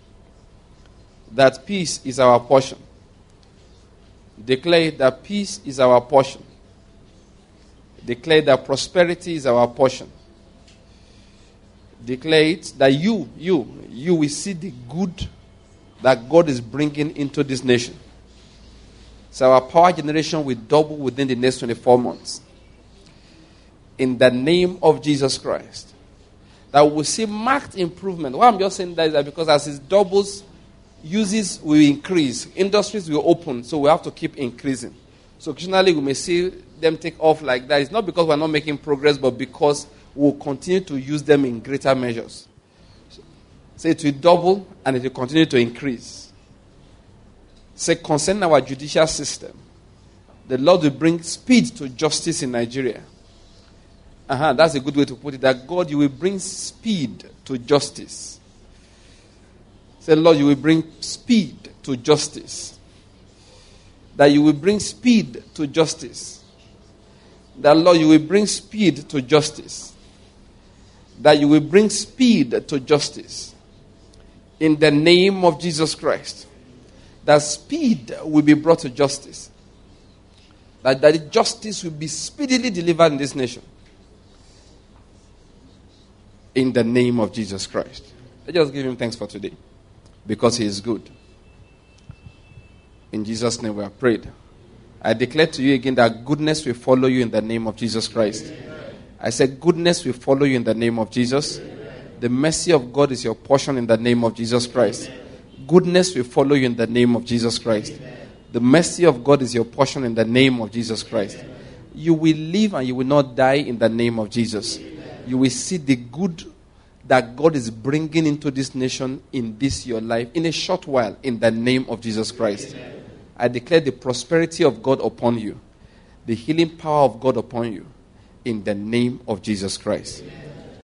That peace is our portion. Declare that peace is our portion. Declare that prosperity is our portion. Declare it that you, you, you will see the good that God is bringing into this nation. So our power generation will double within the next twenty-four months. In the name of Jesus Christ. That we will see marked improvement. Why I'm just saying that is that because as it doubles, uses will increase. Industries will open, so we have to keep increasing. So occasionally we may see them take off like that. It's not because we're not making progress, but because we'll continue to use them in greater measures. So it will double and it will continue to increase. Say concerning our judicial system, The Lord will bring speed to justice in Nigeria. Uh-huh, that's a good way to put it. That God, you will bring speed to justice. Say, Lord, you will bring speed to justice. That you will bring speed to justice. That, Lord, you will bring speed to justice. That you will bring speed to justice. In the name of Jesus Christ. That speed will be brought to justice. That, that justice will be speedily delivered in this nation. In the name of Jesus Christ. Let's just give him thanks for today. Because he is good. In Jesus' name we have prayed. I declare to you again that goodness will follow you in the name of Jesus Christ. Amen. I said goodness will follow you in the name of Jesus. Amen. The mercy of God is your portion in the name of Jesus Christ. Amen. Goodness will follow you in the name of Jesus Christ. Amen. The mercy of God is your portion in the name of Jesus Christ. Amen. You will live and you will not die in the name of Jesus. Amen. You will see the good that God is bringing into this nation in this your life in a short while in the name of Jesus Christ. Amen. I declare the prosperity of God upon you, the healing power of God upon you in the name of Jesus Christ. Amen.